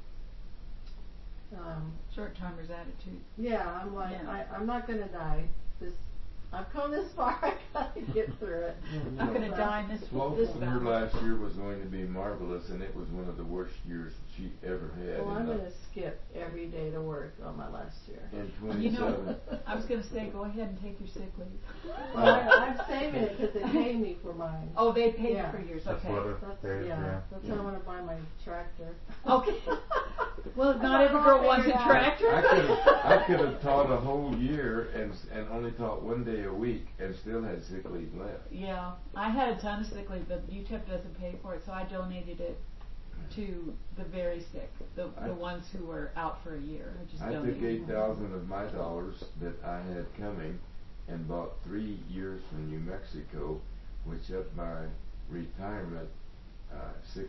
Short timer's attitude. yeah, I'm like Yeah. I'm not gonna die. I've come this far. I gotta get through it. I'm gonna die in this Well, this her battle. last year was going to be marvelous, and it was one of the worst years she ever had. Well, I'm in, gonna skip every day to work on my last year. in You 27. know, I was gonna say, go ahead and take your sick leave. Well, I'm saving it because they pay me for mine. Oh, they paid Yeah. for yours. That's Okay. what it That's is, that's how I'm gonna buy my tractor. Okay. Well, I not got every all girl wants a figured out. tractor. I could have taught a whole year and only taught 1 day a week and still had sick leave left. Yeah, I had a ton of sick leave, but UTEP doesn't pay for it, so I donated it to the very sick, the ones who were out for a year. I just I took donated. $8,000 of my dollars that I had coming and bought 3 years from New Mexico, which upped my retirement 6%,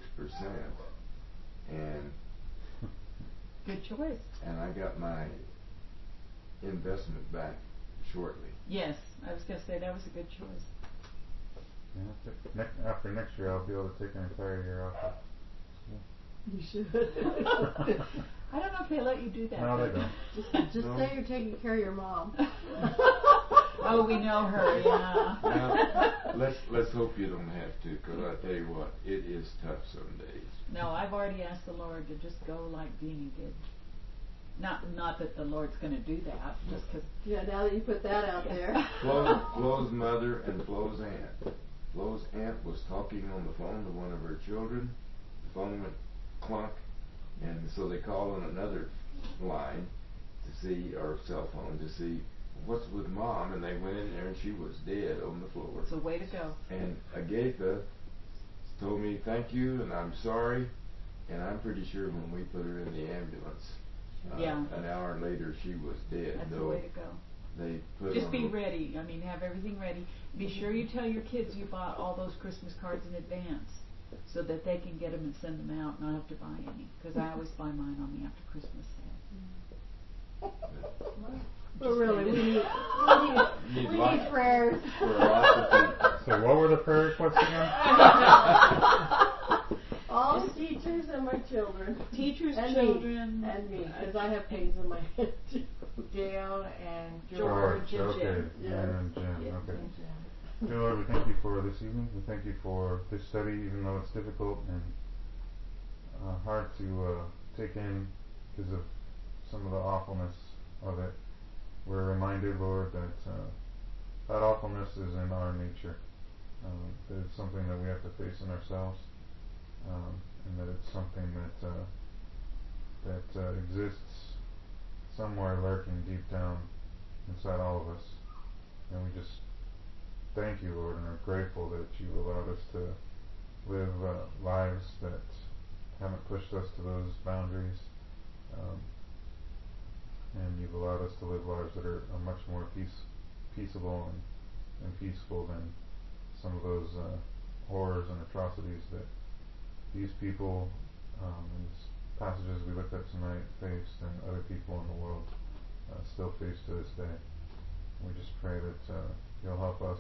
and Good choice. I got my investment back shortly. Yes, I was gonna say that was a good choice. Yeah. After next year, I'll be able to take an entire year off of school. You should. I don't know if they let you do that. No, they though. don't. Just No. say you're taking care of your mom. Oh, we know her. Yeah. Now, let's hope you don't have to, because I tell you what, it is tough some days. No, I've already asked the Lord to just go like Beanie did. Not that the Lord's going to do that, just because. Yeah, now that you put that out there. Flo's mother and Flo's aunt. Flo's aunt was talking on the phone to one of her children. The phone went clunk, and so they called on another line to see, or cell phone, to see what's with mom, and they went in there and she was dead on the floor. It's a way to go. And Agatha told me thank you and I'm sorry, and I'm pretty sure when we put her in the ambulance, Yeah. an hour later she was dead. That's the though way to go. They put Just on be a- ready. I mean, have everything ready. Be sure you tell your kids you bought all those Christmas cards in advance, so that they can get them and send them out, and not have to buy any. Because I always buy mine on the after Christmas sale. But really, we Need need lots- prayers. for lots of people. So what were the prayer requests again? All the teachers teachers and my children. Teachers, and children, me. And me, because I have pains in my head too. Dale and George and okay. Jim. Yes. And Jim, Yes, okay. and Jim. Dear Lord, we thank you for this evening. We thank you for this study, even though it's difficult and hard to take in because of some of the awfulness of it. We're reminded, Lord, that awfulness is in our nature. That it's something that we have to face in ourselves, and that it's something that exists somewhere lurking deep down inside all of us. And we just thank you, Lord, and are grateful that you allowed us to live lives that haven't pushed us to those boundaries, and you've allowed us to live lives that are much more peaceable and peaceful than some of those horrors and atrocities that these people in these passages we looked at tonight faced, and other people in the world still face to this day. We just pray that you'll help us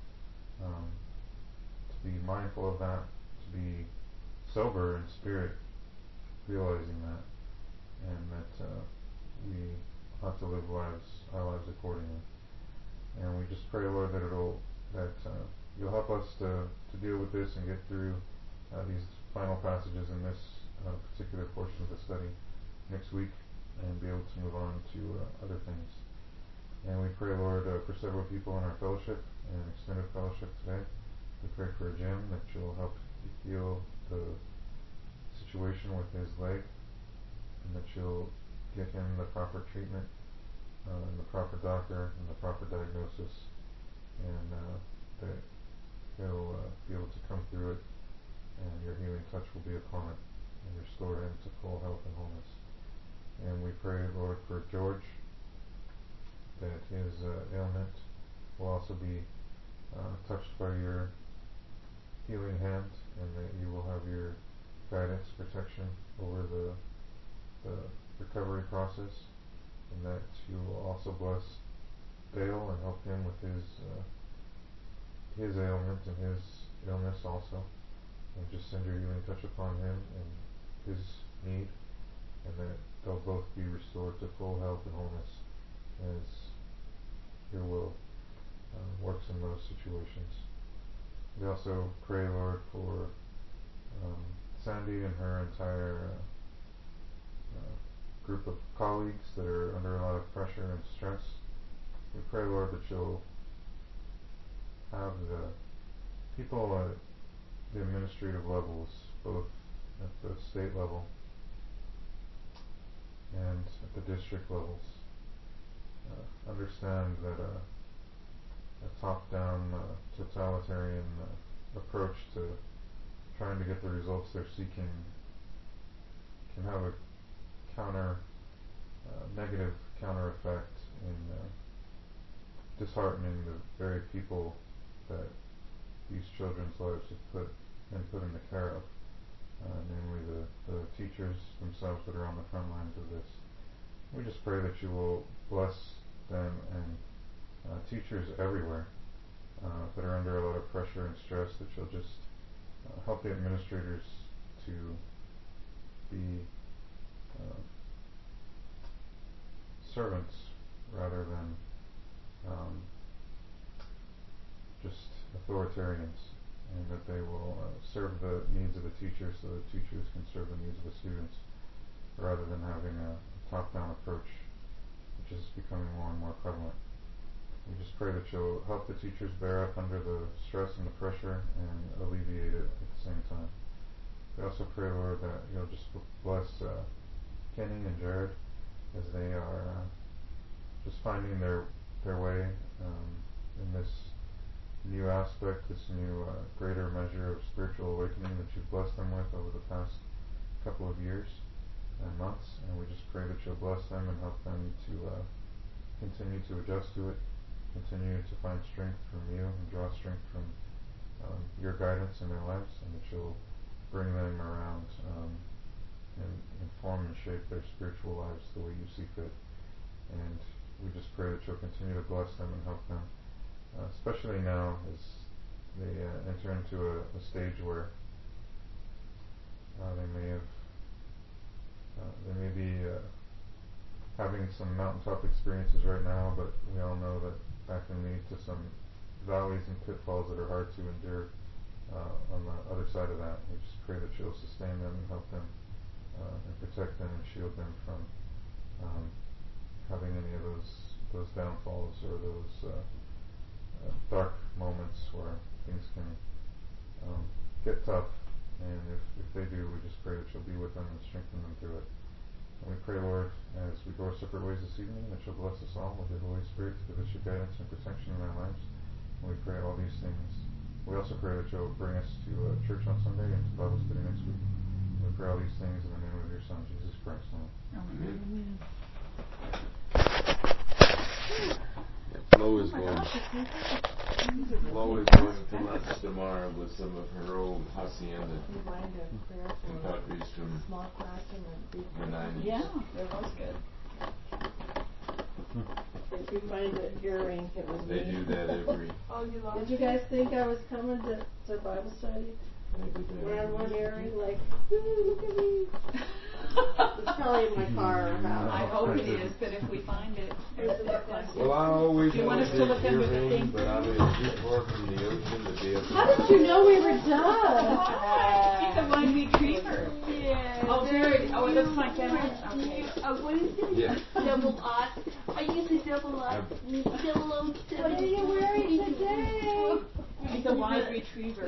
to be mindful of that, to be sober in spirit, realizing that, and that we have to live our lives accordingly. And we just pray, Lord, that you'll help us to deal with this and get through these final passages in this particular portion of the study next week, and be able to move on to other things. And we pray, Lord, for several people in our fellowship and extended fellowship today. We pray for Jim, that you'll help heal the situation with his leg, and that you'll get him the proper treatment, and the proper doctor, and the proper diagnosis, and that he'll be able to come through it, and your healing touch will be upon it, and restore him to full health and wholeness. And we pray, Lord, for George, that his ailment will also be touched by your healing hand, and that you will have your guidance, protection over the recovery process, and that you will also bless Dale and help him with his ailment and his illness also, and just send your healing touch upon him and his need, and that they'll both be restored to full health and wholeness as your will works in those situations. We also pray, Lord, for Sandy and her entire group of colleagues that are under a lot of pressure and stress. We pray, Lord, that you'll have the people at the administrative levels, both at the state level and at the district levels, understand that a top-down totalitarian approach to trying to get the results they're seeking can have a negative counter effect in disheartening the very people that these children's lives have been put in the care of, namely the teachers themselves that are on the front lines of this. We just pray that you will bless them and teachers everywhere that are under a lot of pressure and stress, that you'll just help the administrators to be servants rather than just authoritarians, and that they will serve the needs of the teachers so the teachers can serve the needs of the students, rather than having a top-down approach, which is becoming more and more prevalent. We just pray that you'll help the teachers bear up under the stress and the pressure and alleviate it at the same time. We also pray, Lord, that you'll just bless Kenny and Jared as they are just finding their way in this new aspect, this new greater measure of spiritual awakening that you've blessed them with over the past couple of years and months. And we just pray that you'll bless them and help them to continue to adjust to it, continue to find strength from you and draw strength from your guidance in their lives, and that you'll bring them around and inform and shape their spiritual lives the way you see fit. And we just pray that you'll continue to bless them and help them, especially now as they enter into a stage where They may be having some mountaintop experiences right now, but we all know that that can lead to some valleys and pitfalls that are hard to endure on the other side of that. We just pray that you'll sustain them and help them and protect them and shield them from having any of those downfalls or those dark moments where things can get tough. And if they do, we just pray that you'll be with them and strengthen them through it. And we pray, Lord, as we go our separate ways this evening, that you'll bless us all with your Holy Spirit to give us your guidance and protection in our lives. And we pray all these things. We also pray that you'll bring us to church on Sunday and to Bible study next week. We pray all these things in the name of your Son, Jesus Christ. Amen. Flo is going to lunch tomorrow with some of her old hacienda compadres from the 90s. Yeah, that was good. Did you find an earring? It was They me. do that every. Oh, you lost Did you guys think I was coming to Bible study? Wearing one earring, like, look at me. It's probably in my car or house. I hope it is, but if we find it, there's a question. Well, I always Do you want us to look under the thing? but I live too far from the ocean to be able to. How did you know we were done? She's a wine retriever. Yeah. Oh, very. Oh, it looks like that. Okay. What is it? Yeah. Double odd. I use a double odd. Double. What are you wearing today? She's a wine retriever.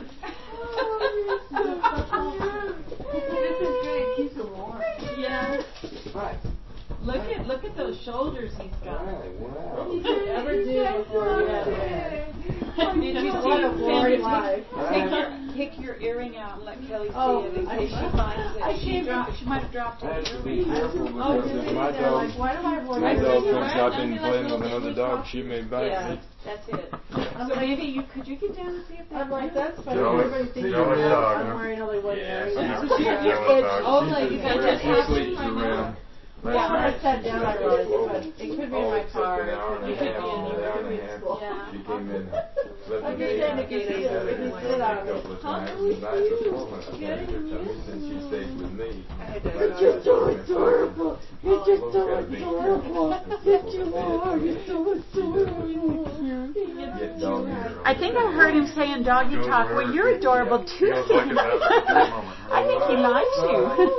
This is good. Keeps it warm. Yeah. Right. Look at those shoulders he's got. Wow. What did you ever do before you had hair? Did you What a boring life. Take your earring out and let Kelly see Oh, it in case she finds it. She might have dropped I it. have to be careful Oh, because really? if my They're like, dog, why do I have one my earring? dog comes out and Like playing with little another baby dog, talk. she may bite Yeah, me. that's it. I'm So like, maybe could you get down and see if they I'm like, that's funny. Jealous- Everybody thinks jealous that dog, I'm huh? wearing only one Yeah, earring. she's jealous dog. Oh, like you got Well, just she sleeps around. Yeah, I Last sat night down, she I slept realized, at but it could be in all my except car. an hour and a It could be half. in An hour and a half. school. Yeah. She came in, left the Okay, gate then and if you said sit- that if you and sit on a it. couple of times and back and forth. I said, since she stays with me. You're just so adorable. You're just so adorable. Yes, you are. You're so adorable. Get dog hair. I think I heard him saying doggy talk. Well, you're adorable too. Feels like it that particular moment. I think he likes you.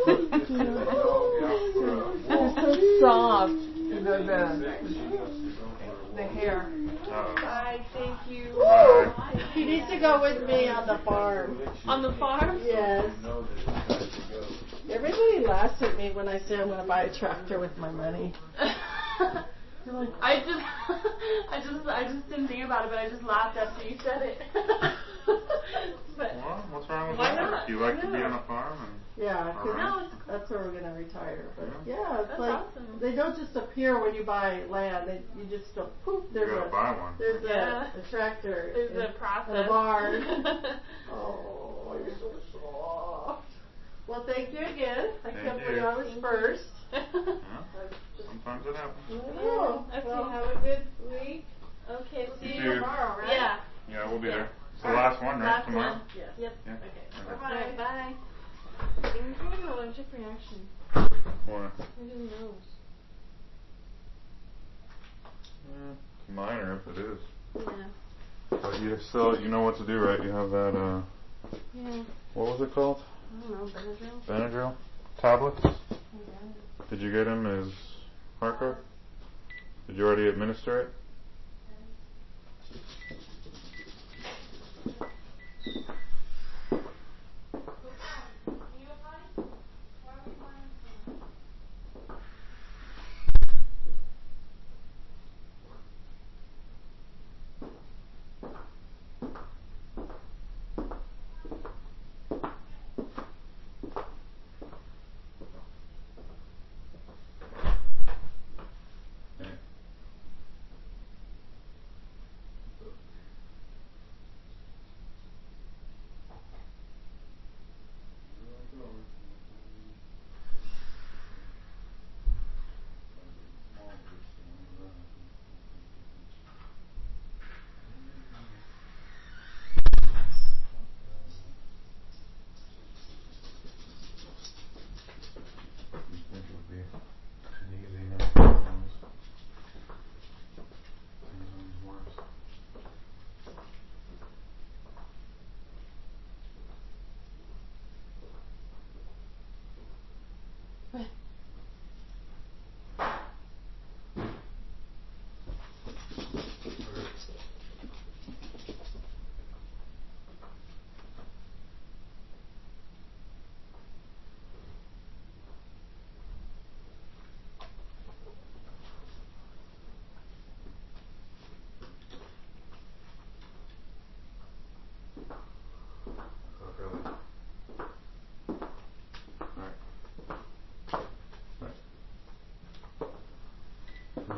You're so soft. You know the hair. Bye, thank you. Bye. He needs to go with me on the farm. On the farm? Yes. Everybody laughs at me when I say I'm going to buy a tractor with my money. I just didn't think about it, but I just laughed after you said it. But Well, what's wrong with Why that? not? You like to be Yeah. on a farm and Yeah, 'cause Alright. that's where we're going to retire. But yeah, it's That's like awesome. they don't just appear when you buy land. You just go poof. you There's gotta buy one. there's Yeah. a tractor. there's and a process. a barn. Oh, you're so soft. Well, thank you again. I Thank kept you. putting I was first. Yeah, sometimes it happens. Oh, Okay, well, have a good week. Okay, see You you too. tomorrow, right? Yeah. Yeah, we'll be Yeah. there. It's the last one, right? Last Tomorrow? one. yes. Yep. Yeah. Okay. Okay. Bye. Bye. I'm gonna get allergic reaction. Why? I didn't know. Minor if it is. Yeah. But you still, you know what to do, right? You have that, Yeah. what was it called? I don't know, Benadryl? Benadryl? Tablets? Yeah. Did you get him his Harco? Did you already administer it?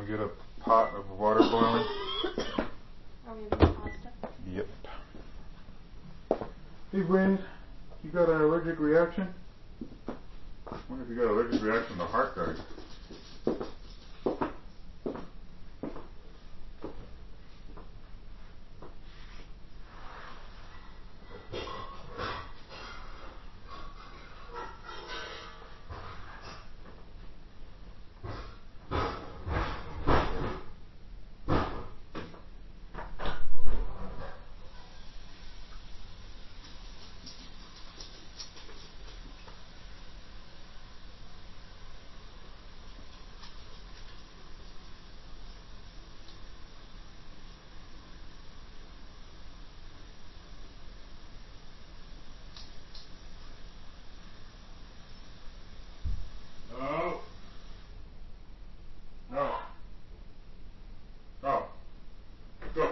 get a pot of water boiling? Are we making pasta? Yep. Hey, Red, you got an allergic reaction? I wonder if you got an allergic reaction to heart guard. No. No. No. Go.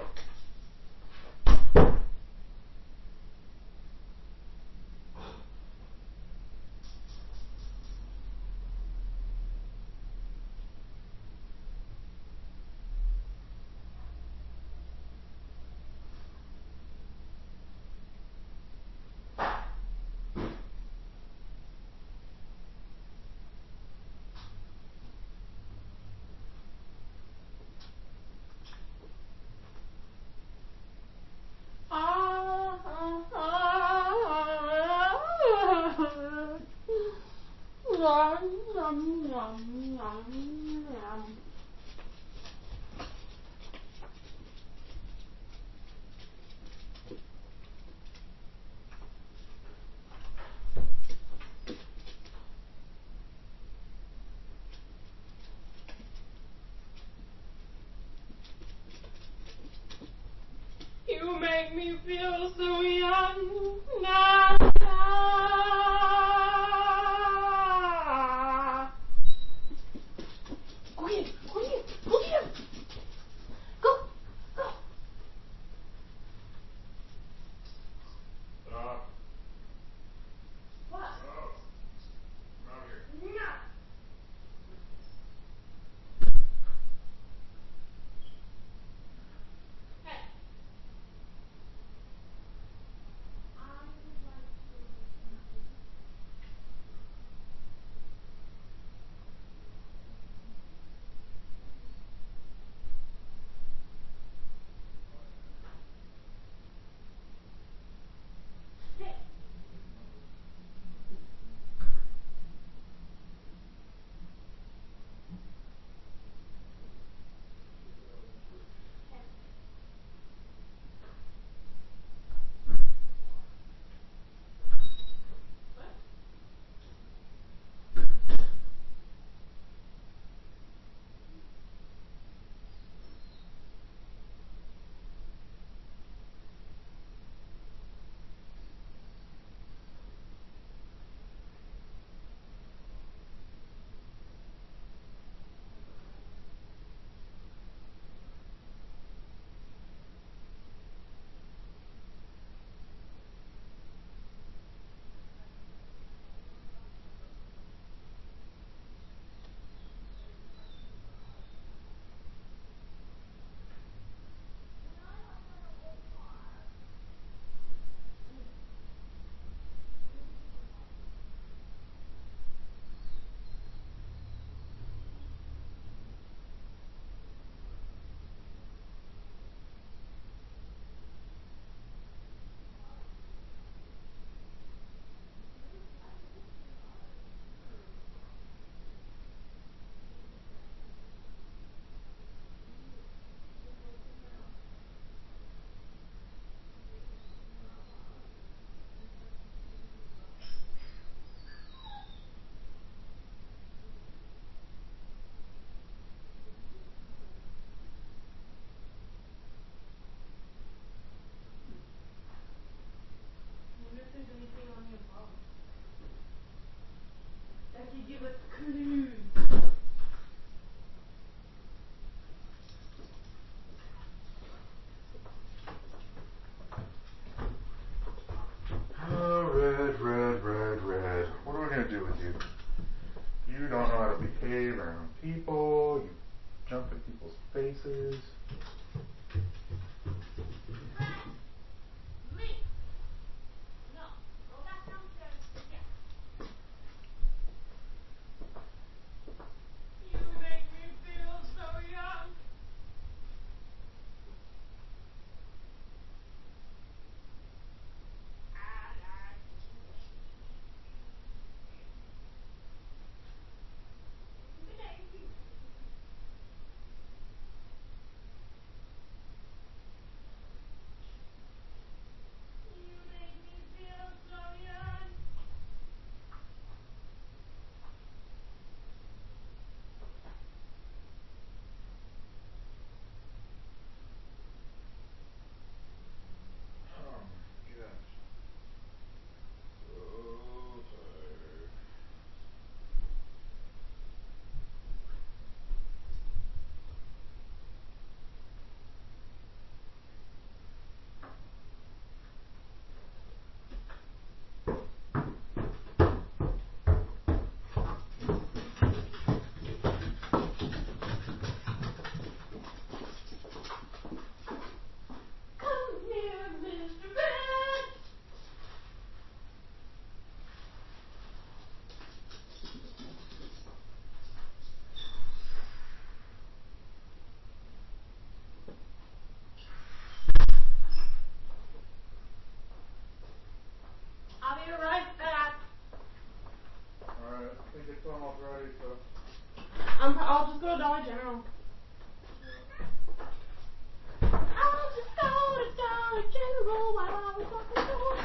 You make me feel so young now. Go get him! Go get him! Go get him! Go! Go! Stop. What? Stop. Come out here. No! Hey! I would like to Hey! What? I wonder if there's anything on your phone that could give us clues. Oh, Red, Red, Red, Red. What are we going to do with you? You don't know how to behave around people. jump in people's faces. I'll be right back. Alright, I think it's almost ready, so. I'll just go to Dollar General. I'll just go to Dollar General while I was on the door.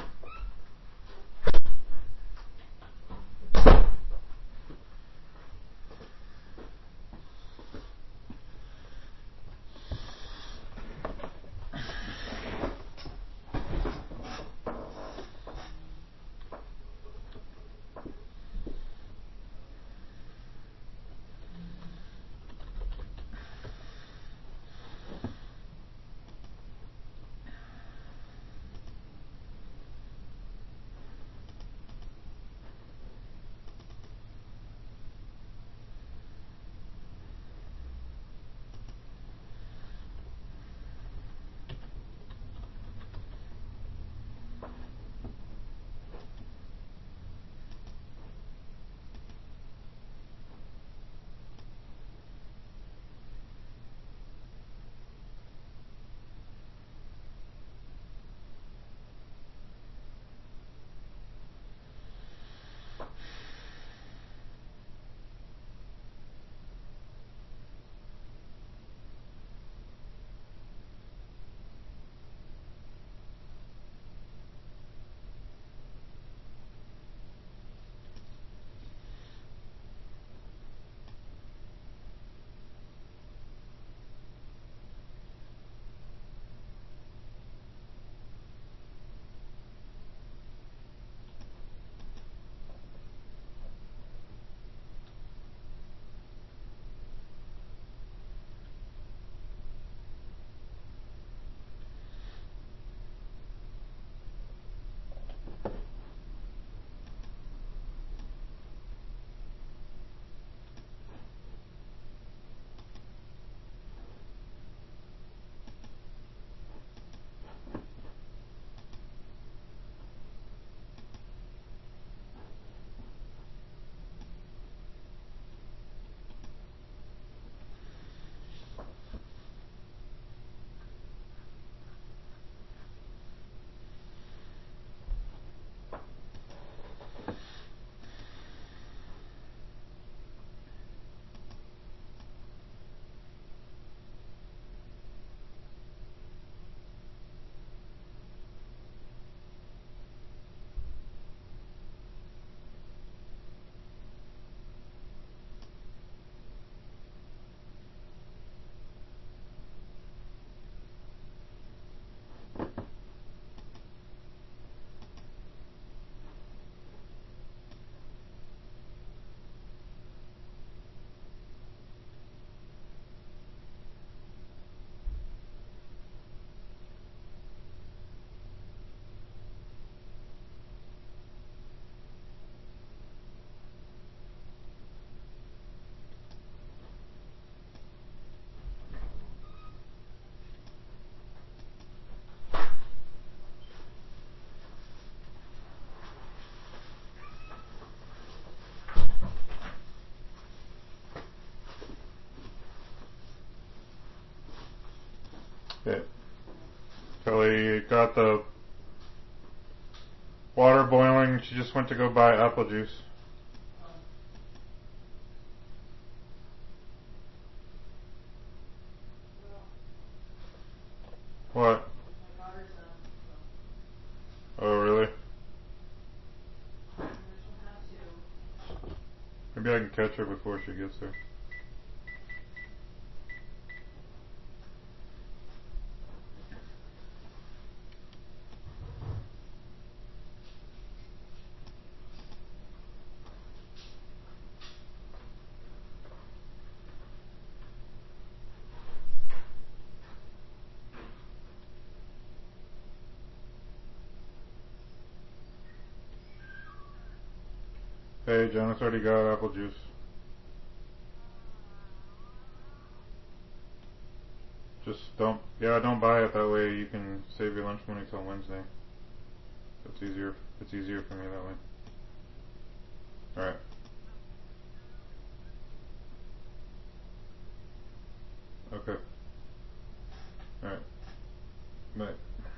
Okay. Kelly got the water boiling. She just went to go buy apple juice. What? Oh, really? Maybe I can catch her before she gets there. Hey, Jonas already got apple juice. Just don't buy it, that way you can save your lunch money till Wednesday. It's easier for me that way. Alright. Okay. Alright. Bye.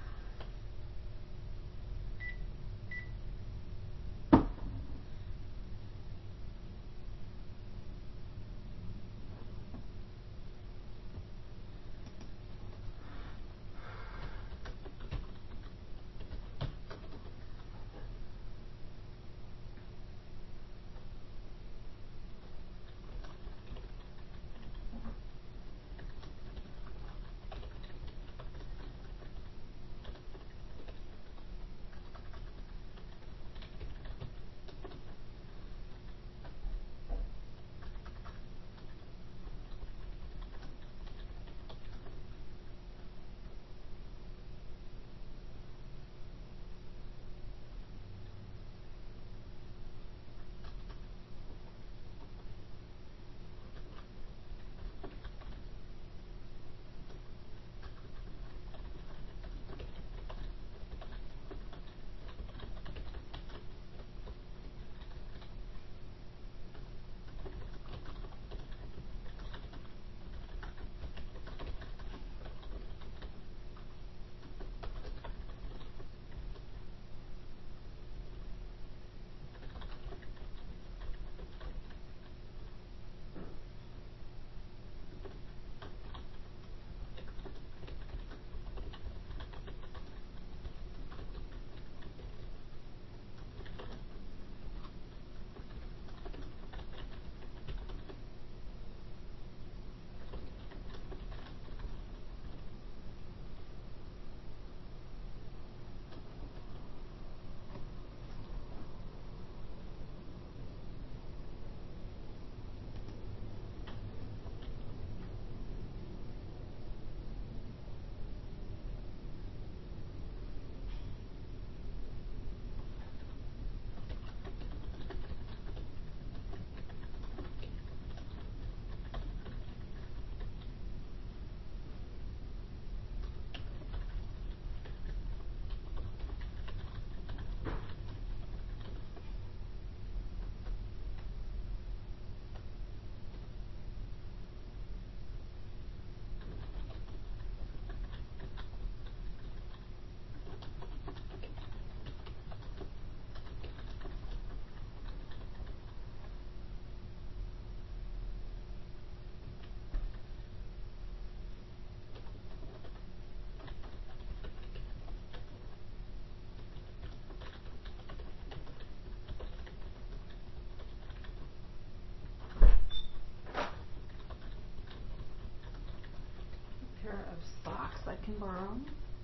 Pair of socks I can borrow.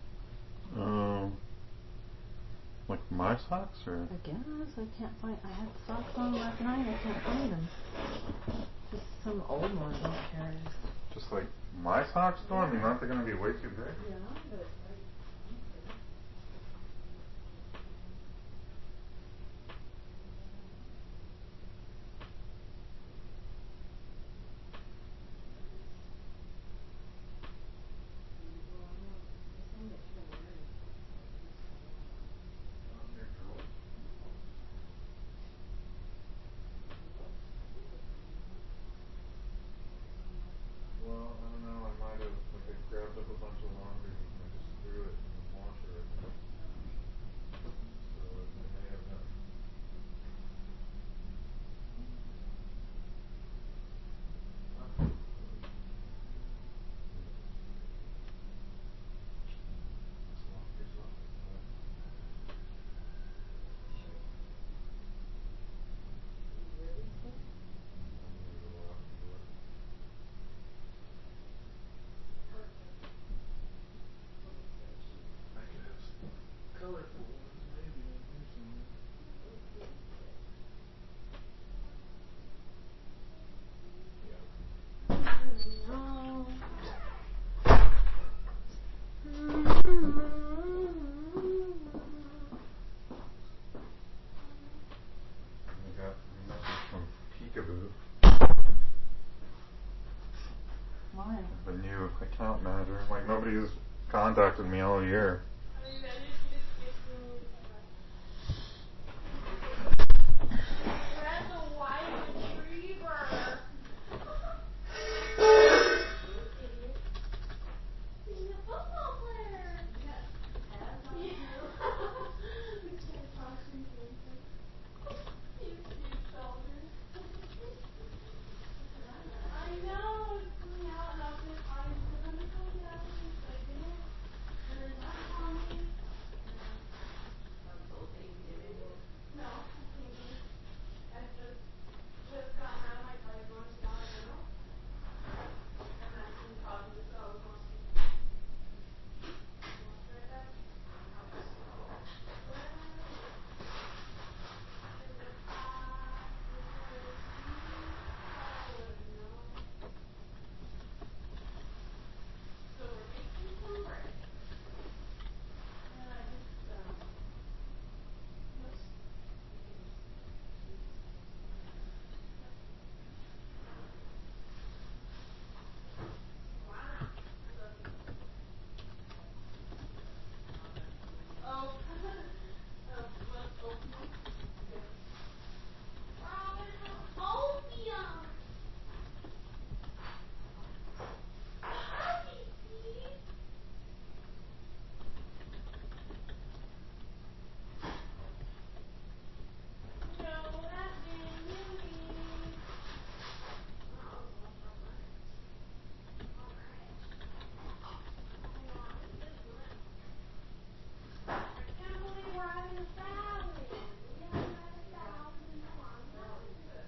Like my socks or? I guess I can't find. I had socks on last night. I can't find them. Just some old ones. Who cares? Just like my socks though? I mean, aren't they gonna be way too big? Yeah, but Well, I don't know, I might have, like, I grabbed up a bunch of laundry a new account manager. Like, nobody's contacted me all year. That's a white retriever. Idiot. He's a football player. Yes. I know, it's coming out and I was like, I said, let me go down, but I didn't. And then not call me. I'm so thinking. No, I'm thinking. I just got out of my car, going to down the window. And I seen causes, so I was going to right back. So we're making some bread. And I just, let's oh, what's opium? Yes. Robin, opium! Happy, please. No, that didn't really. Oh, alright. Hang on, this one. I can't believe we're having a salad. We haven't had a salad in a long time.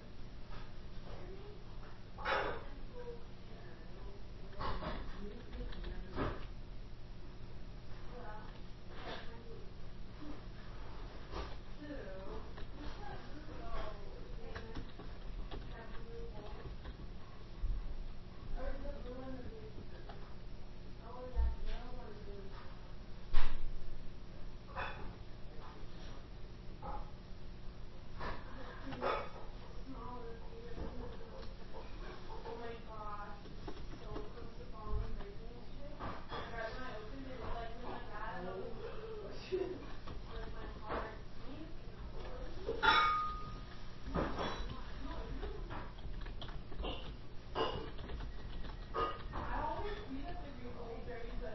Oh my gosh, this is so close to falling and breaking yesterday. Right when I opened it, it like went like that, and I was like my heart sank, and I was like, I always see that the green blueberries, but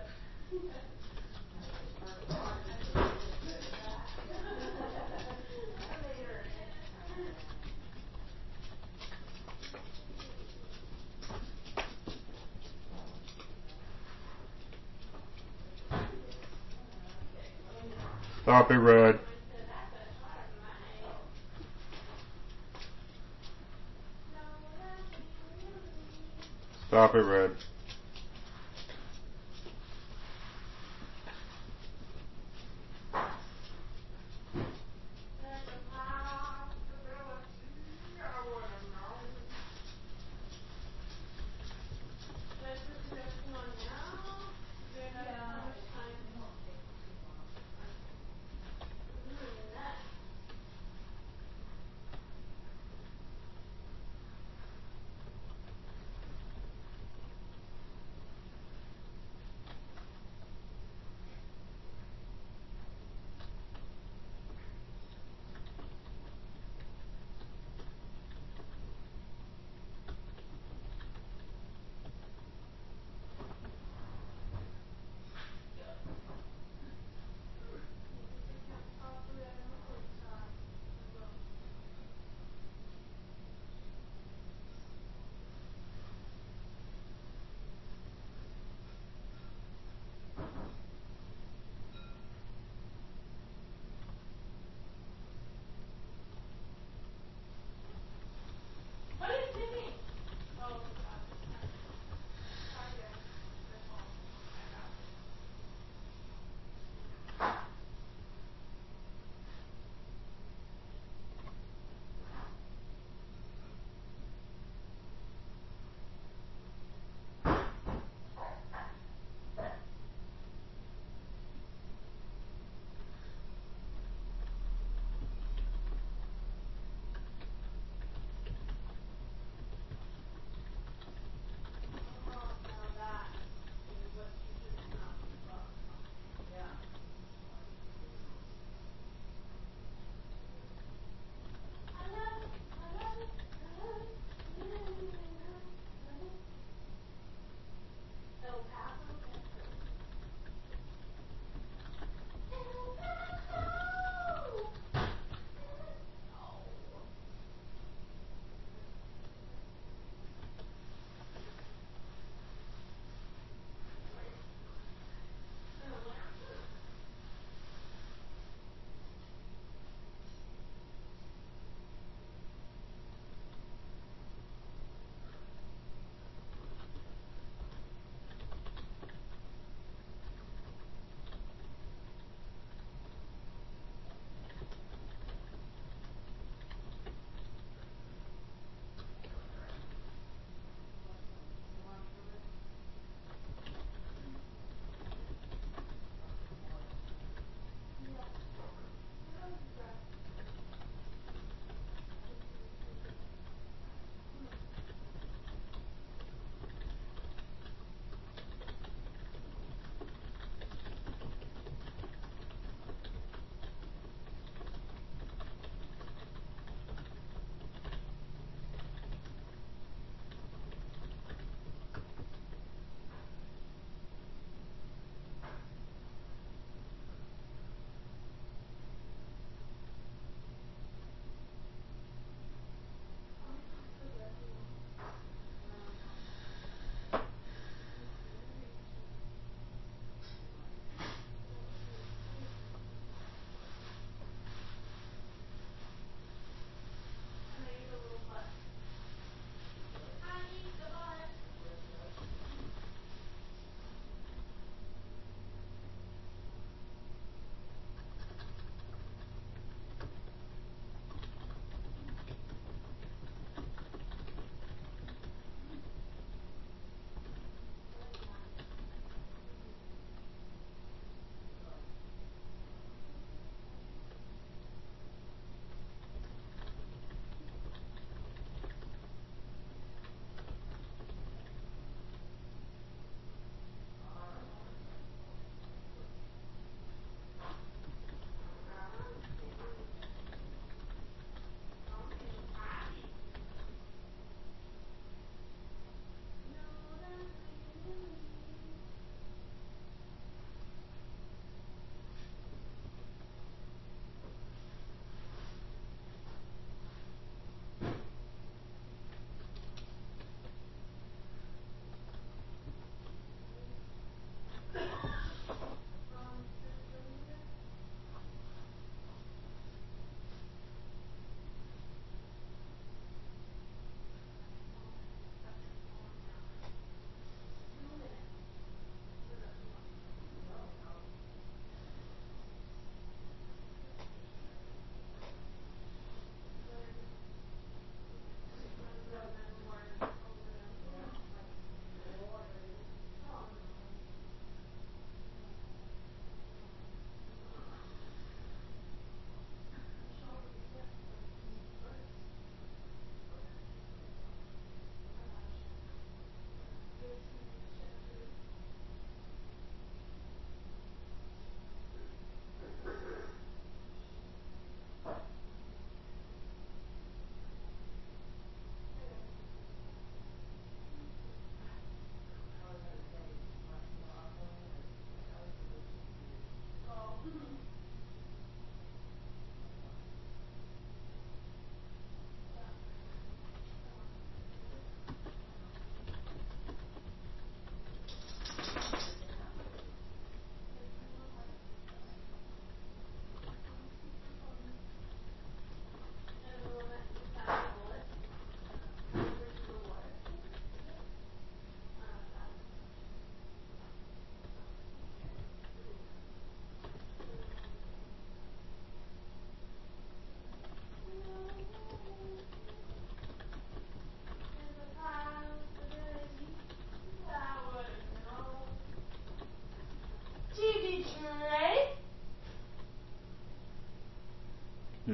later. Stop it, Red. Stop it, Red.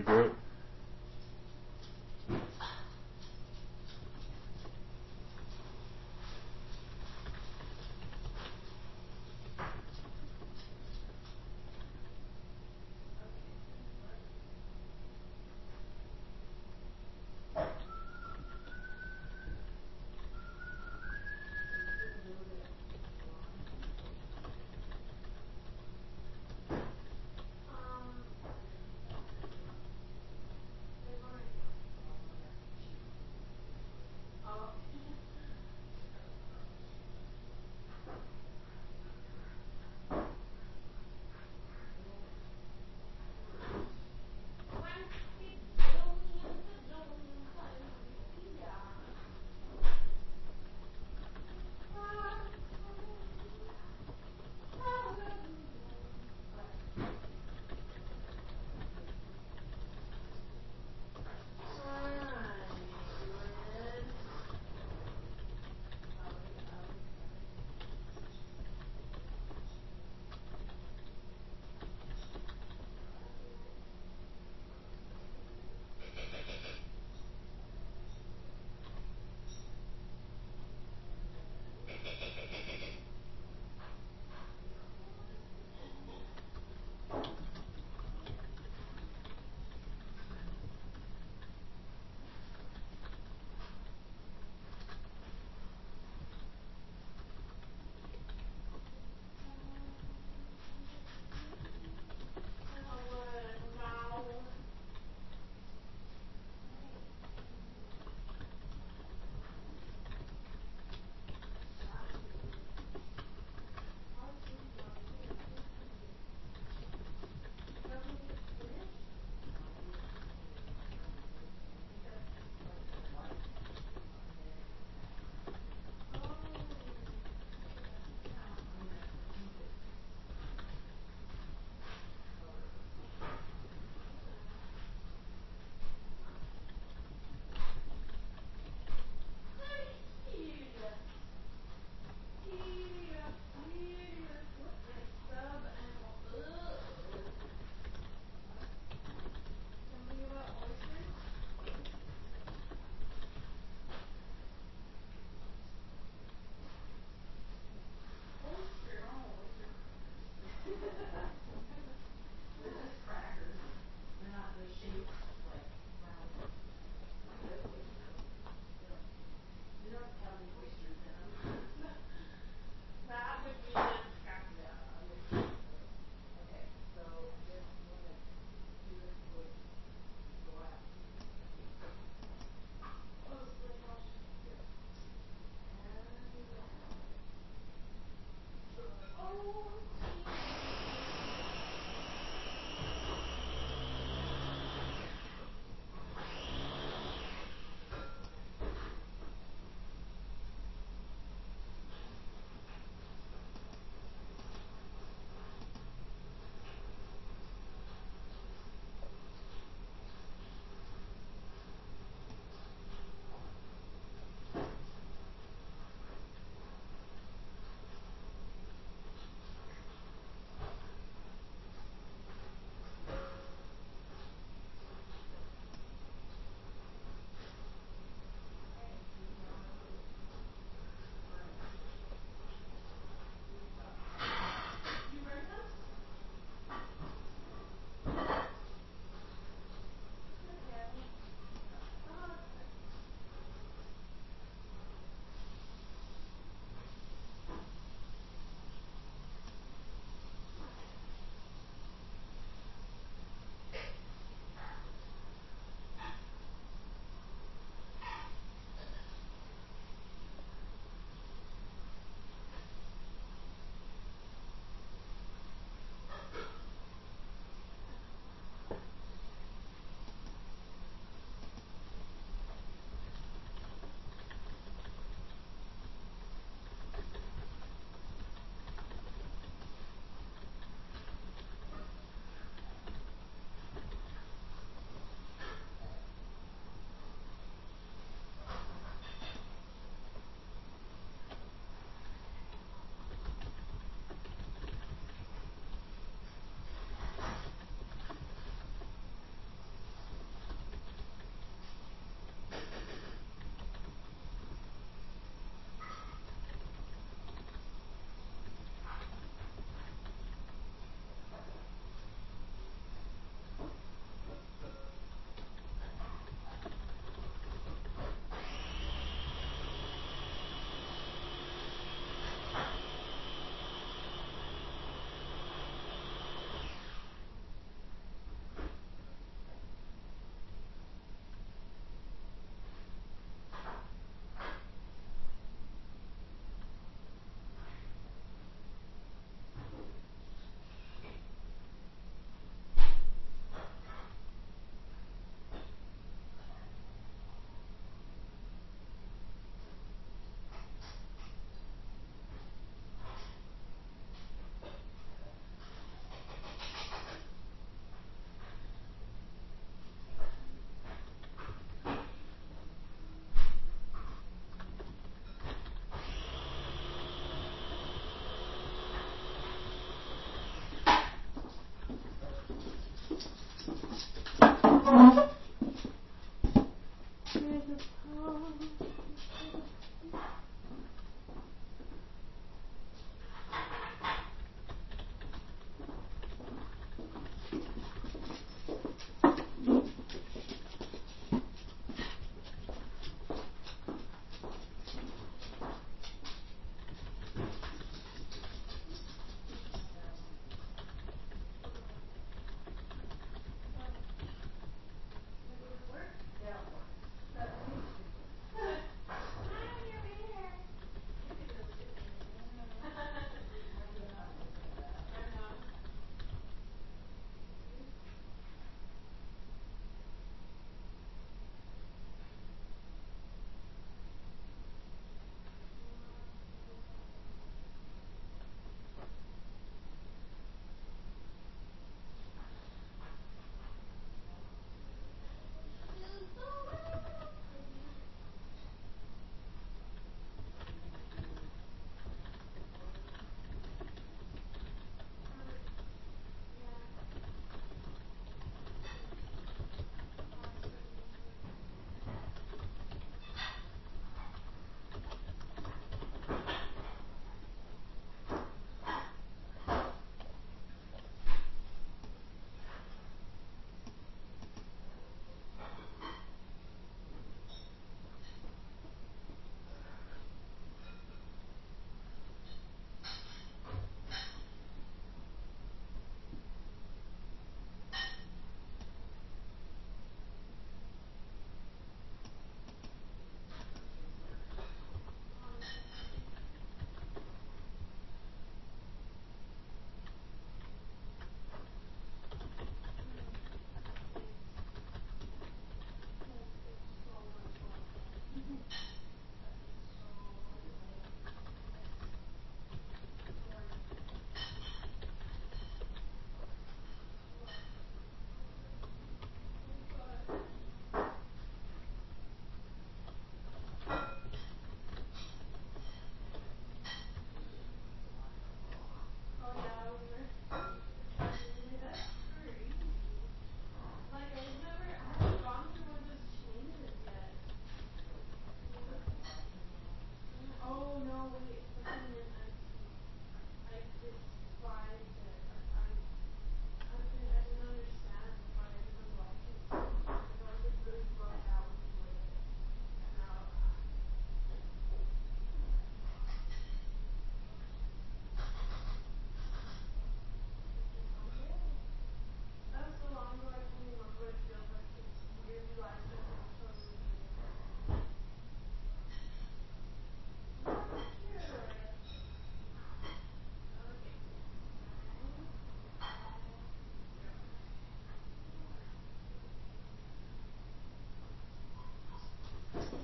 You do it?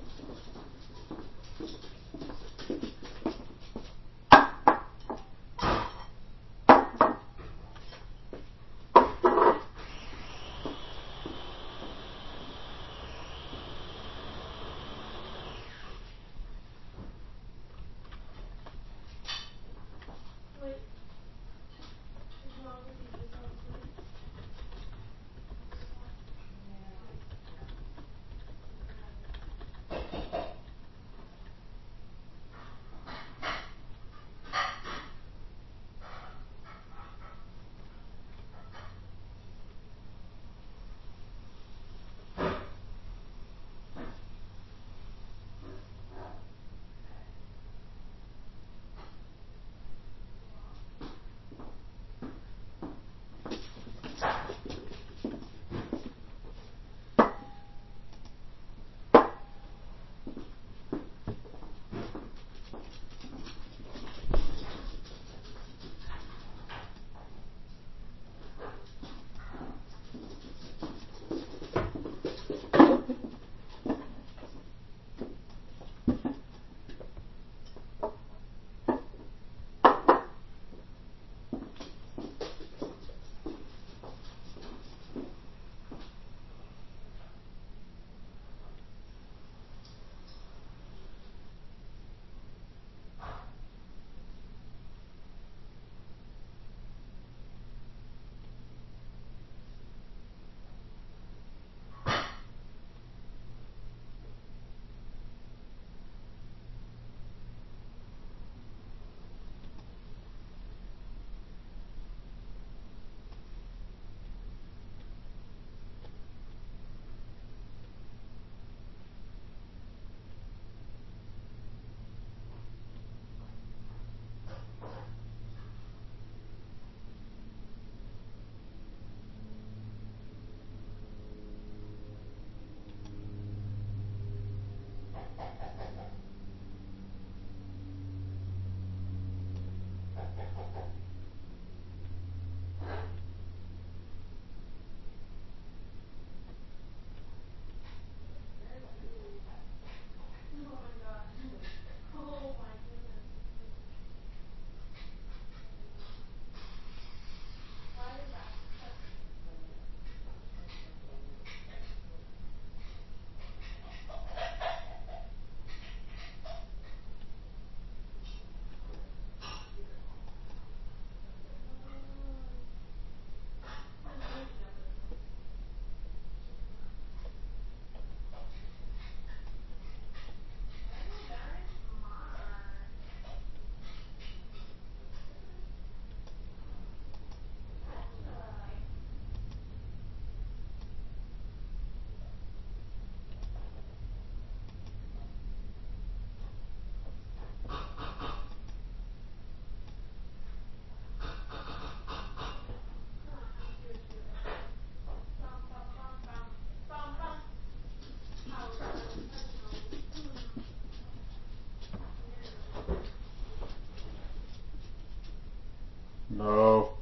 Wait, is Mom with you just on sleep? Oh my god. Oh my goodness. Why did that cut? No.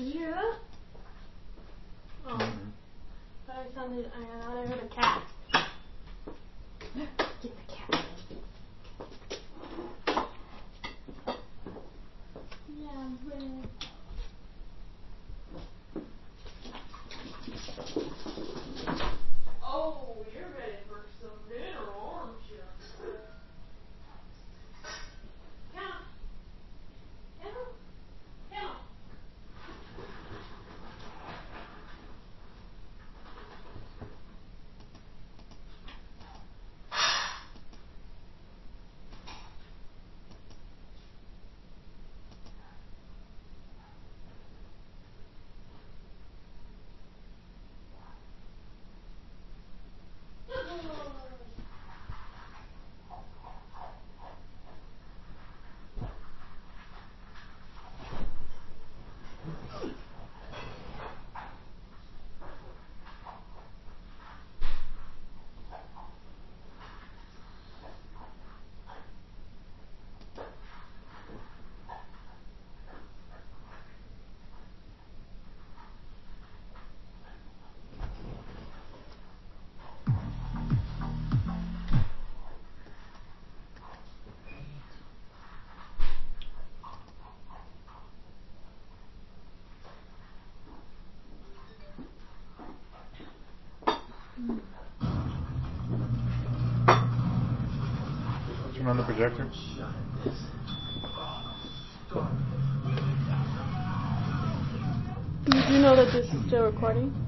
you hear that? Oh. Mm-hmm. But I thought I heard a cat. Get the cat. Yeah, but... Oh, you're ready for some dinner, aren't you? Count. Count. Count. Turn on the projector. Did you know that this is still recording?